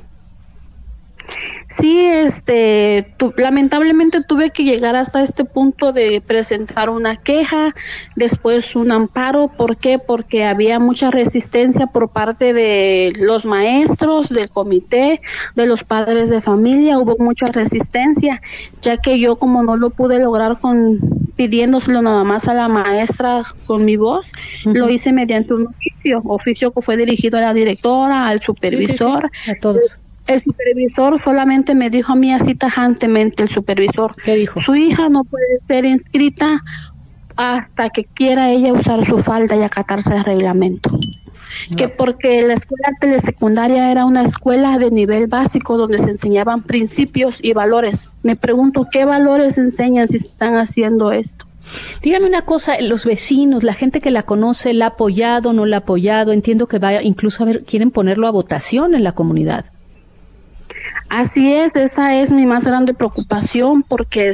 L: Sí, lamentablemente tuve que llegar hasta este punto de presentar una queja, después un amparo. ¿Por qué? Porque había mucha resistencia por parte de los maestros, del comité, de los padres de familia. Hubo mucha resistencia, ya que yo como no lo pude lograr pidiéndoselo nada más a la maestra con mi voz, lo hice mediante un oficio que fue dirigido a la directora, al supervisor,
B: sí, a todos.
L: El supervisor solamente me dijo a mí así tajantemente, el supervisor,
B: ¿qué dijo?
L: Su hija no puede ser inscrita hasta que quiera ella usar su falda y acatarse al reglamento. No. Que porque la escuela telesecundaria era una escuela de nivel básico donde se enseñaban principios y valores. Me pregunto, ¿qué valores enseñan si están haciendo esto?
B: Dígame una cosa, los vecinos, la gente que la conoce, ¿la ha apoyado, no la ha apoyado? Entiendo que incluso quieren ponerlo a votación en la comunidad.
L: Así es, esa es mi más grande preocupación porque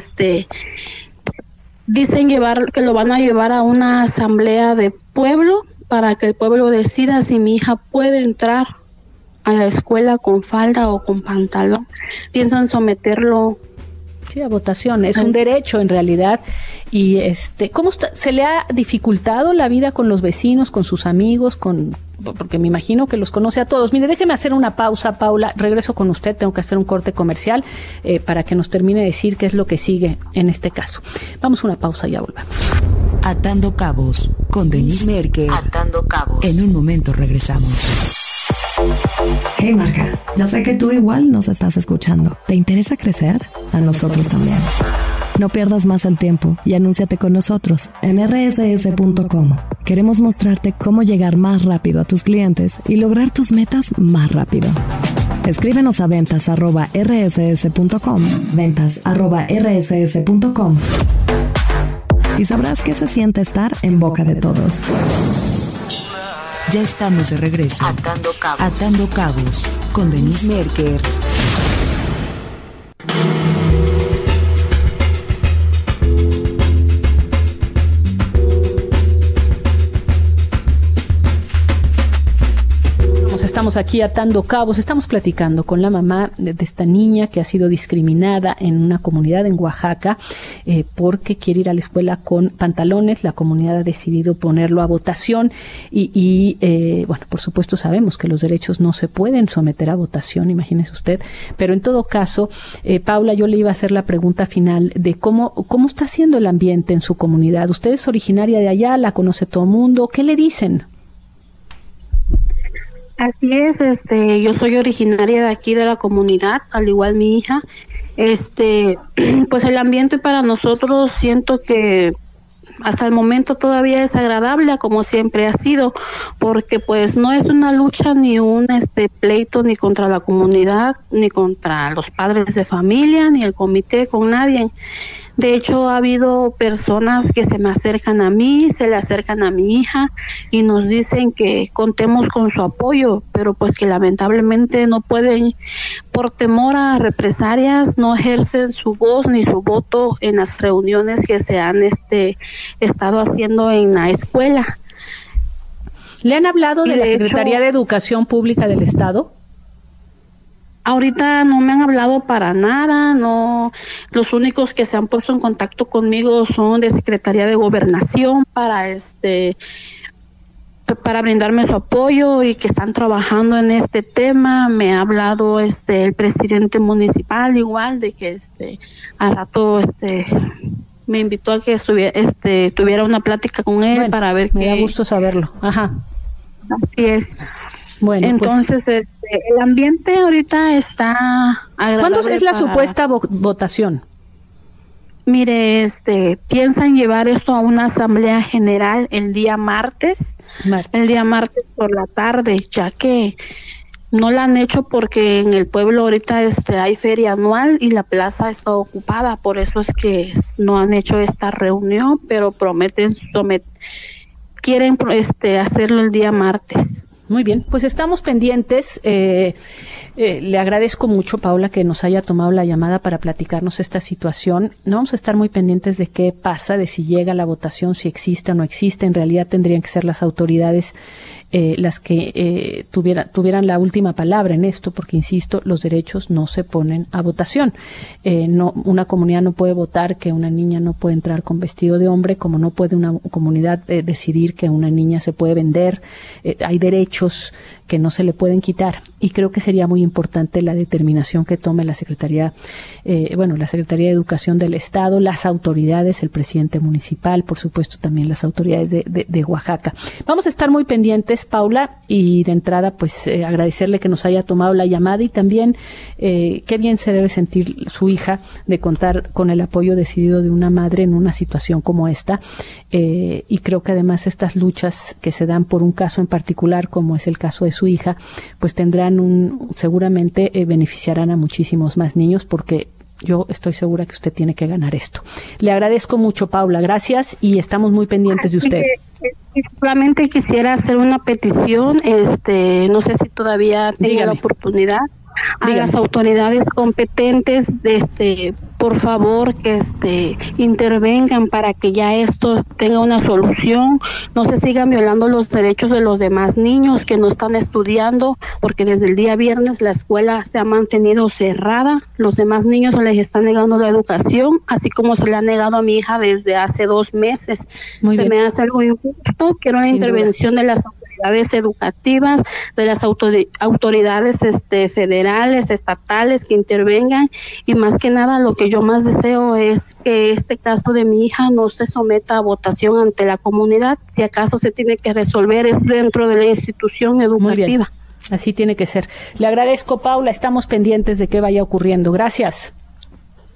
L: dicen que lo van a llevar a una asamblea de pueblo para que el pueblo decida si mi hija puede entrar a la escuela con falda o con pantalón. Piensan someterlo.
B: Sí, a votación, es un derecho en realidad. Y ¿cómo se le ha dificultado la vida con los vecinos, con sus amigos, porque me imagino que los conoce a todos? Mire, déjeme hacer una pausa, Paula, regreso con usted, tengo que hacer un corte comercial para que nos termine de decir qué es lo que sigue en este caso. Vamos a una pausa y ya volvemos.
A: Atando Cabos, con Denise Merker. Atando Cabos. En un momento regresamos.
D: Hey Marca, ya sé que tú igual nos estás escuchando. ¿Te interesa crecer? A nosotros también. No pierdas más el tiempo y anúnciate con nosotros en rss.com. Queremos mostrarte cómo llegar más rápido a tus clientes y lograr tus metas más rápido. Escríbenos a ventas@rss.com, ventas@rss.com, y sabrás qué se siente estar en boca de todos.
A: Ya estamos de regreso. Atando Cabos con Denise Merker.
B: Estamos aquí atando cabos, estamos platicando con la mamá de esta niña que ha sido discriminada en una comunidad en Oaxaca porque quiere ir a la escuela con pantalones. La comunidad ha decidido ponerlo a votación y bueno, por supuesto sabemos que los derechos no se pueden someter a votación, imagínese usted, pero en todo caso, Paula, yo le iba a hacer la pregunta final de cómo está siendo el ambiente en su comunidad. Usted es originaria de allá, la conoce todo el mundo, ¿qué le dicen?
L: Así es, yo soy originaria de aquí de la comunidad, al igual mi hija. Pues el ambiente para nosotros siento que hasta el momento todavía es agradable, como siempre ha sido, porque pues no es una lucha ni un pleito ni contra la comunidad, ni contra los padres de familia, ni el comité, con nadie. De hecho, ha habido personas que se me acercan a mí, se le acercan a mi hija y nos dicen que contemos con su apoyo, pero pues que lamentablemente no pueden, por temor a represalias, no ejercen su voz ni su voto en las reuniones que se han estado haciendo en la escuela.
B: ¿Le han hablado de la Secretaría de Educación Pública del Estado?
L: Ahorita no me han hablado para nada, no. Los únicos que se han puesto en contacto conmigo son de Secretaría de Gobernación para brindarme su apoyo y que están trabajando en este tema. Me ha hablado el presidente municipal igual de que a rato me invitó a que tuviera una plática con él, bueno, para ver.
B: Me da gusto saberlo. Ajá.
L: Así es.
B: Bueno,
L: entonces
B: pues,
L: el ambiente ahorita está agradable.
B: ¿Cuándo es la supuesta votación?
L: Mire, piensan llevar esto a una asamblea general el día martes. El día martes por la tarde, ya que no la han hecho porque en el pueblo ahorita hay feria anual y la plaza está ocupada, por eso es que no han hecho esta reunión, pero quieren hacerlo el día martes.
B: Muy bien, pues estamos pendientes. Le agradezco mucho, Paula, que nos haya tomado la llamada para platicarnos esta situación. No vamos a estar muy pendientes de qué pasa, de si llega la votación, si existe o no existe. En realidad tendrían que ser las autoridades las que tuvieran la última palabra en esto, porque, insisto, los derechos no se ponen a votación. Una comunidad no puede votar que una niña no puede entrar con vestido de hombre, como no puede una comunidad decidir que una niña se puede vender. Hay derechos que no se le pueden quitar, y creo que sería muy importante la determinación que tome la Secretaría de Educación del Estado, las autoridades, el presidente municipal, por supuesto también las autoridades de Oaxaca. Vamos a estar muy pendientes, Paula, y de entrada pues agradecerle que nos haya tomado la llamada, y también qué bien se debe sentir su hija de contar con el apoyo decidido de una madre en una situación como esta, y creo que además estas luchas que se dan por un caso en particular, como es el caso de su hija, pues seguramente beneficiarán a muchísimos más niños, porque yo estoy segura que usted tiene que ganar esto. Le agradezco mucho, Paula, gracias, y estamos muy pendientes de usted.
L: Solamente quisiera hacer una petición, no sé si todavía tenga la oportunidad. A las autoridades competentes, por favor, que intervengan para que ya esto tenga una solución, no se sigan violando los derechos de los demás niños que no están estudiando, porque desde el día viernes la escuela se ha mantenido cerrada, los demás niños se les está negando la educación, así como se le ha negado a mi hija desde hace 2 meses. Me hace algo injusto, quiero una intervención de las autoridades educativas, de las autoridades federales, estatales, que intervengan, y más que nada lo que yo más deseo es que este caso de mi hija no se someta a votación ante la comunidad. Si acaso se tiene que resolver es dentro de la institución educativa.
B: Así tiene que ser. Le agradezco, Paula, estamos pendientes de qué vaya ocurriendo. Gracias.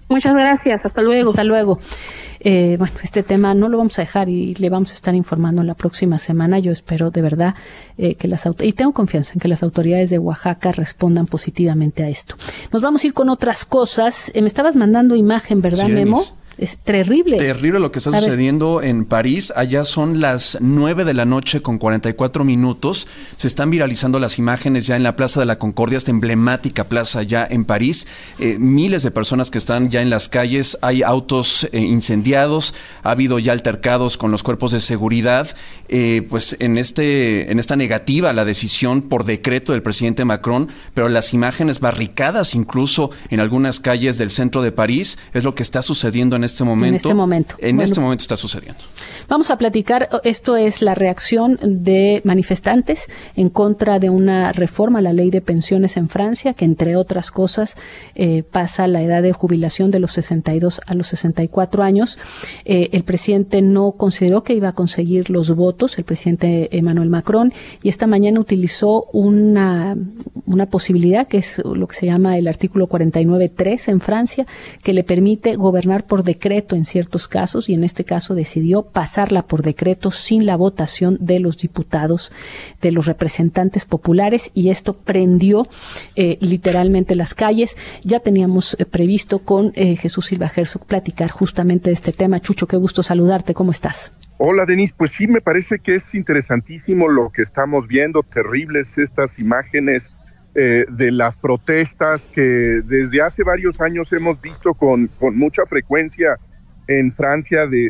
L: Muchas gracias, hasta luego.
B: Hasta luego. Bueno, este tema no lo vamos a dejar y le vamos a estar informando la próxima semana. Yo espero de verdad que y tengo confianza en que las autoridades de Oaxaca respondan positivamente a esto. Nos vamos a ir con otras cosas. Me estabas mandando imagen, ¿verdad, sí, Memo? Es terrible.
C: Terrible lo que está sucediendo en París. Allá son las 9 de la noche con 44 minutos. Se están viralizando las imágenes ya en la Plaza de la Concordia, esta emblemática plaza ya en París. Miles de personas que están ya en las calles. Hay autos incendiados. Ha habido ya altercados con los cuerpos de seguridad. Pues en esta negativa a la decisión por decreto del presidente Macron, pero las imágenes barricadas incluso en algunas calles del centro de París es lo que está sucediendo en este momento. En este momento está sucediendo.
B: Vamos a platicar, esto es la reacción de manifestantes en contra de una reforma a la ley de pensiones en Francia, que entre otras cosas pasa la edad de jubilación de los 62 a los 64 años. El presidente no consideró que iba a conseguir los votos, el presidente Emmanuel Macron, y esta mañana utilizó una posibilidad que es lo que se llama el artículo 49.3 en Francia, que le permite gobernar por decreto en ciertos casos, y en este caso decidió pasarla por decreto sin la votación de los diputados, de los representantes populares, y esto prendió literalmente las calles. Ya teníamos previsto con Jesús Silva Herzog platicar justamente de este tema. Chucho, qué gusto saludarte, ¿cómo estás?
M: Hola, Denise, pues sí, me parece que es interesantísimo lo que estamos viendo, terribles estas imágenes de las protestas que desde hace varios años hemos visto con mucha frecuencia en Francia de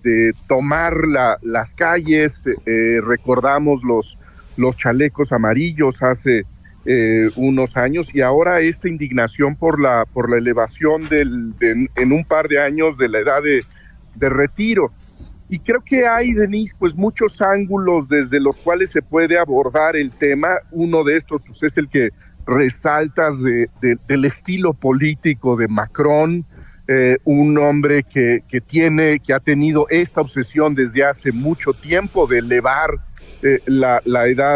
M: tomar las calles. Recordamos los chalecos amarillos hace unos años, y ahora esta indignación por la elevación en un par de años de la edad de retiro. Y creo que hay, Denise, pues muchos ángulos desde los cuales se puede abordar el tema. Uno de estos pues, es el que resaltas del estilo político de Macron, un hombre que ha tenido esta obsesión desde hace mucho tiempo de elevar la edad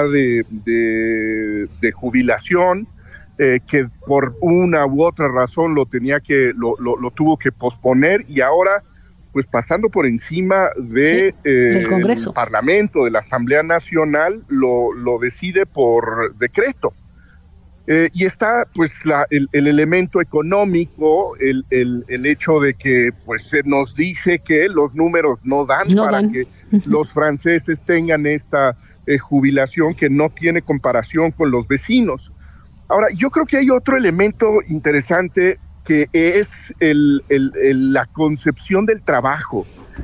M: de jubilación, que por una u otra razón lo tuvo que posponer, y ahora pues pasando por encima del Parlamento, de la Asamblea Nacional, lo decide por decreto. Y está pues el elemento económico, el hecho de que pues se nos dice que los números no dan que los franceses tengan esta jubilación que no tiene comparación con los vecinos. Ahora, yo creo que hay otro elemento interesante que es la concepción del trabajo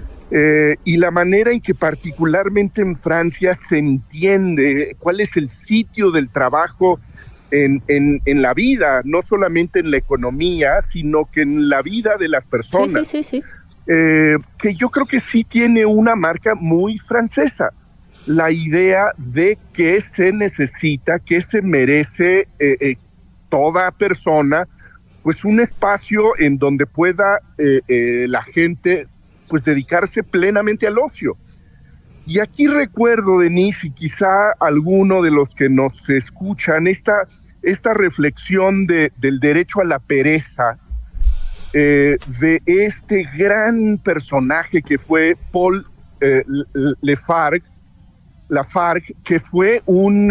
M: y la manera en que particularmente en Francia se entiende cuál es el sitio del trabajo en la vida, no solamente en la economía, sino que en la vida de las personas.
B: Sí.
M: Que yo creo que sí tiene una marca muy francesa. La idea de que se necesita, que se merece toda persona, pues un espacio en donde pueda la gente pues dedicarse plenamente al ocio. Y aquí recuerdo, Denise, y quizá alguno de los que nos escuchan, esta reflexión del derecho a la pereza, de este gran personaje que fue Paul Lafargue, que fue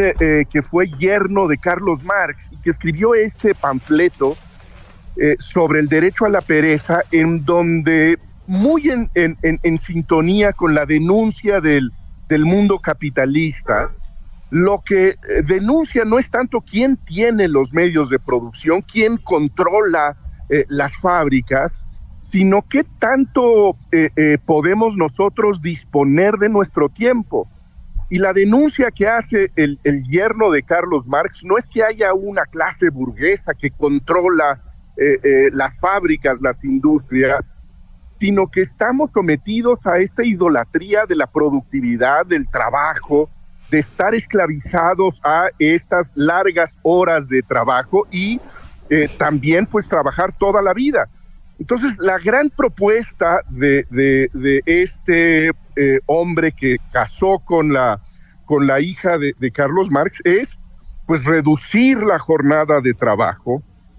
M: yerno de Carlos Marx, y que escribió este panfleto sobre el derecho a la pereza, en donde muy en sintonía con la denuncia del mundo capitalista, lo que denuncia no es tanto quién tiene los medios de producción, quién controla las fábricas, sino qué tanto podemos nosotros disponer de nuestro tiempo. Y la denuncia que hace el yerno de Carlos Marx no es que haya una clase burguesa que controla las fábricas, las industrias, sino que estamos sometidos a esta idolatría de la productividad, del trabajo, de estar esclavizados a estas largas horas de trabajo y también pues trabajar toda la vida. Entonces la gran propuesta de este hombre que casó con la hija de Carlos Marx es pues reducir la jornada de trabajo,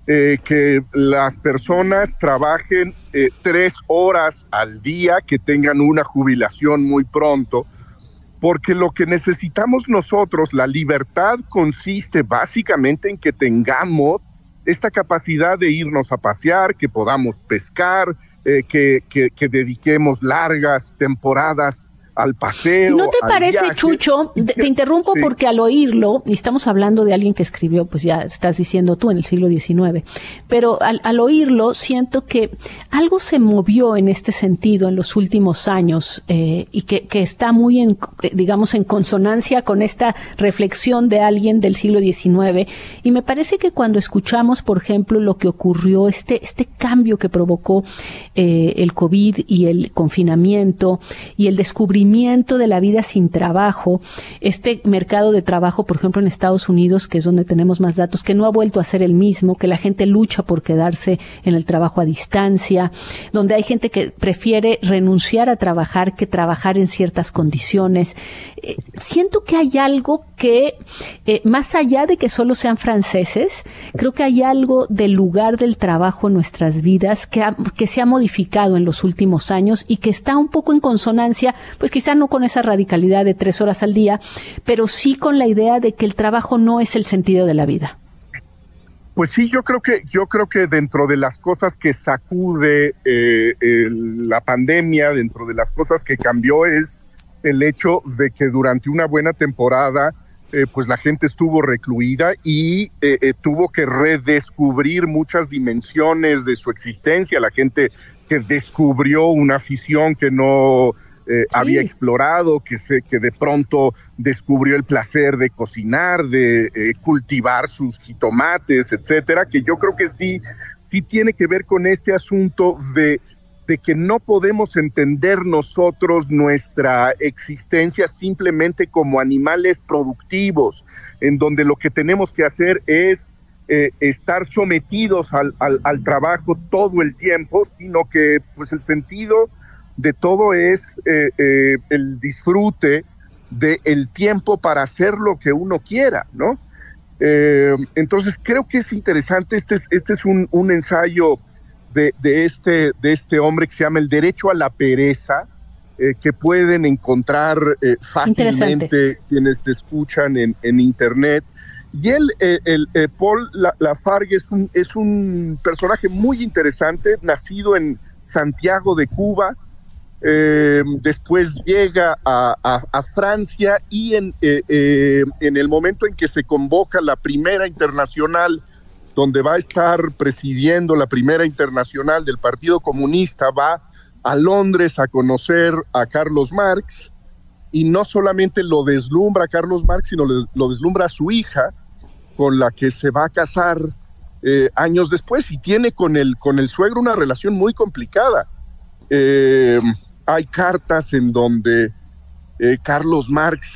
M: que las personas trabajen 3 horas al día, que tengan una jubilación muy pronto, porque lo que necesitamos nosotros, la libertad, consiste básicamente en que tengamos esta capacidad de irnos a pasear, que podamos pescar, que dediquemos largas temporadas al paseo.
B: ¿No te parece,
M: viaje?
B: Chucho? Te interrumpo porque al oírlo, y estamos hablando de alguien que escribió, pues ya estás diciendo tú, en el siglo XIX, pero al oírlo siento que algo se movió en este sentido en los últimos años y que está muy, digamos, en consonancia con esta reflexión de alguien del siglo XIX. Y me parece que cuando escuchamos, por ejemplo, lo que ocurrió, este cambio que provocó el COVID y el confinamiento y el descubrimiento de la vida sin trabajo, este mercado de trabajo, por ejemplo, en Estados Unidos, que es donde tenemos más datos, que no ha vuelto a ser el mismo, que la gente lucha por quedarse en el trabajo a distancia, donde hay gente que prefiere renunciar a trabajar que trabajar en ciertas condiciones. Siento que hay algo que, más allá de que solo sean franceses, creo que hay algo del lugar del trabajo en nuestras vidas que se ha modificado en los últimos años y que está un poco en consonancia, pues quizá no con esa radicalidad de 3 horas al día, pero sí con la idea de que el trabajo no es el sentido de la vida.
M: Pues sí, yo creo que dentro de las cosas que sacude la pandemia, dentro de las cosas que cambió, es el hecho de que durante una buena temporada pues la gente estuvo recluida y tuvo que redescubrir muchas dimensiones de su existencia. La gente que descubrió una afición que no había explorado, que de pronto descubrió el placer de cocinar, de cultivar sus jitomates, etcétera, que yo creo que sí tiene que ver con este asunto de que no podemos entender nosotros nuestra existencia simplemente como animales productivos, en donde lo que tenemos que hacer es estar sometidos al trabajo todo el tiempo, sino que pues el sentido de todo es el disfrute del tiempo para hacer lo que uno quiera, ¿no? Entonces creo que es interesante, este es un ensayo de este hombre que se llama El derecho a la pereza, que pueden encontrar fácilmente quienes te escuchan en internet. Y él, Paul Lafargue, es un personaje muy interesante, nacido en Santiago de Cuba, después llega a Francia y en el momento en que se convoca la primera internacional, donde va a estar presidiendo la primera internacional del Partido Comunista, va a Londres a conocer a Carlos Marx, y no solamente lo deslumbra a Carlos Marx, sino lo deslumbra a su hija, con la que se va a casar años después, y tiene con el suegro una relación muy complicada. Hay cartas en donde Carlos Marx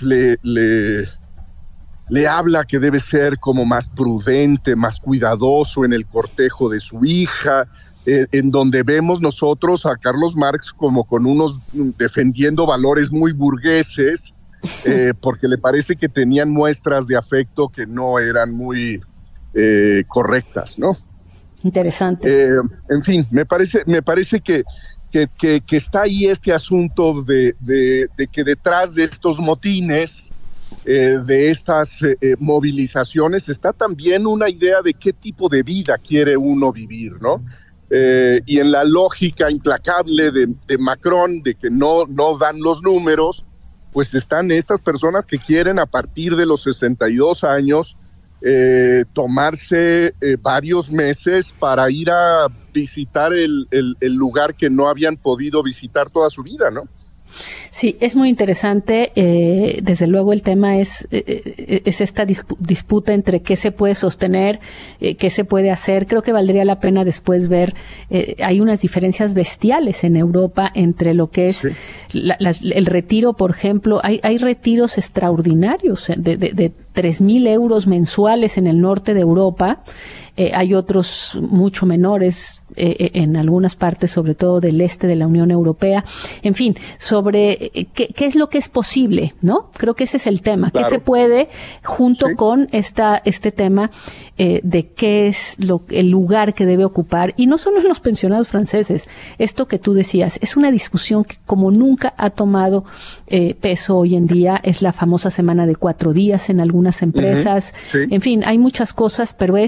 M: le habla que debe ser como más prudente, más cuidadoso en el cortejo de su hija, en donde vemos nosotros a Carlos Marx como con defendiendo valores muy burgueses, porque le parece que tenían muestras de afecto que no eran muy correctas, ¿no?
B: Interesante.
M: En fin, me parece que está ahí este asunto de que detrás de estos motines, de estas movilizaciones, está también una idea de qué tipo de vida quiere uno vivir, ¿no? Y en la lógica implacable de Macron, de que no dan los números, pues están estas personas que quieren a partir de los 62 años tomarse varios meses para ir a visitar el lugar que no habían podido visitar toda su vida, ¿no?
B: Sí, es muy interesante. Desde luego el tema es esta disputa entre qué se puede sostener, qué se puede hacer. Creo que valdría la pena después ver, hay unas diferencias bestiales en Europa entre lo que es el retiro, por ejemplo. Hay retiros extraordinarios de 3,000 euros mensuales en el norte de Europa, hay otros mucho menores en algunas partes, sobre todo del este de la Unión Europea. En fin, sobre qué es lo que es posible, ¿no? Creo que ese es el tema. Claro. ¿Qué se puede, junto con este tema de qué es el lugar que debe ocupar? Y no solo en los pensionados franceses. Esto que tú decías, es una discusión que como nunca ha tomado peso hoy en día. Es la famosa semana de 4 días en algunas empresas. En fin, hay muchas cosas, pero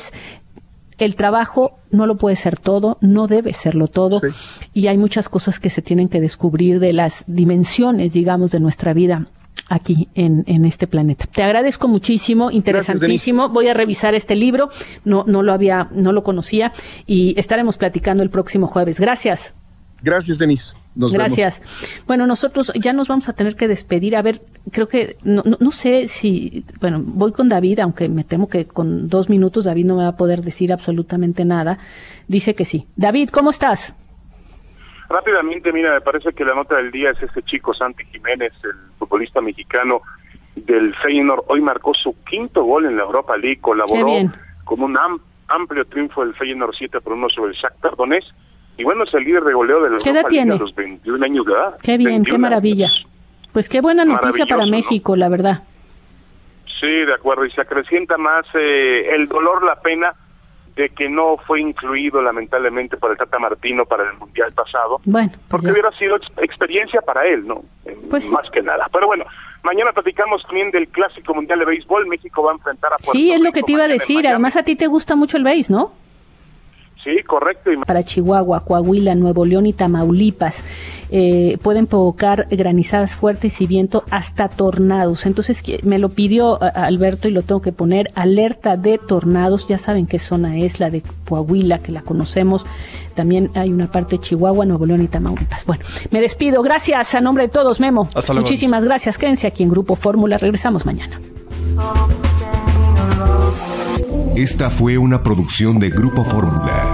B: el trabajo no lo puede ser todo, no debe serlo todo, y hay muchas cosas que se tienen que descubrir de las dimensiones, digamos, de nuestra vida aquí en este planeta. Te agradezco muchísimo, interesantísimo. Gracias, voy a revisar este libro, no lo conocía, y estaremos platicando el próximo jueves. Gracias.
M: Gracias, Denise.
B: Gracias. Bueno, nosotros ya nos vamos a tener que despedir. A ver, creo que, no sé si, bueno, voy con David, aunque me temo que con 2 minutos David no me va a poder decir absolutamente nada. Dice que sí. David, ¿cómo estás?
N: Rápidamente, mira, me parece que la nota del día es este chico, Santi Jiménez, el futbolista mexicano del Feyenoord. Hoy marcó su 5º gol en la Europa League, colaboró con un amplio triunfo del Feyenoord 7-1 sobre el Shakhtar Donetsk. Y bueno, es el líder de goleo de la Europa League a los 21 años de edad.
B: Qué bien, qué maravilla. Pues qué buena noticia para México, ¿no? La verdad.
N: Sí, de acuerdo, y se acrecienta más el dolor, la pena de que no fue incluido lamentablemente por el Tata Martino para el Mundial pasado. Bueno, pues porque hubiera sido experiencia para él, ¿no? Pues más que nada. Pero bueno, mañana platicamos también del Clásico Mundial de Béisbol. México va a enfrentar a Puerto Rico.
B: Sí, es lo que te iba a decir. Además, a ti te gusta mucho el béis, ¿no?
N: Sí, correcto.
B: Para Chihuahua, Coahuila, Nuevo León y Tamaulipas pueden provocar granizadas fuertes y viento hasta tornados. Entonces me lo pidió Alberto y lo tengo que poner, alerta de tornados. Ya saben qué zona es, la de Coahuila, que la conocemos. También hay una parte de Chihuahua, Nuevo León y Tamaulipas. Bueno, me despido. Gracias a nombre de todos, Memo.
C: Hasta luego.
B: Muchísimas gracias. Quédense aquí en Grupo Fórmula. Regresamos mañana.
O: Esta fue una producción de Grupo Fórmula.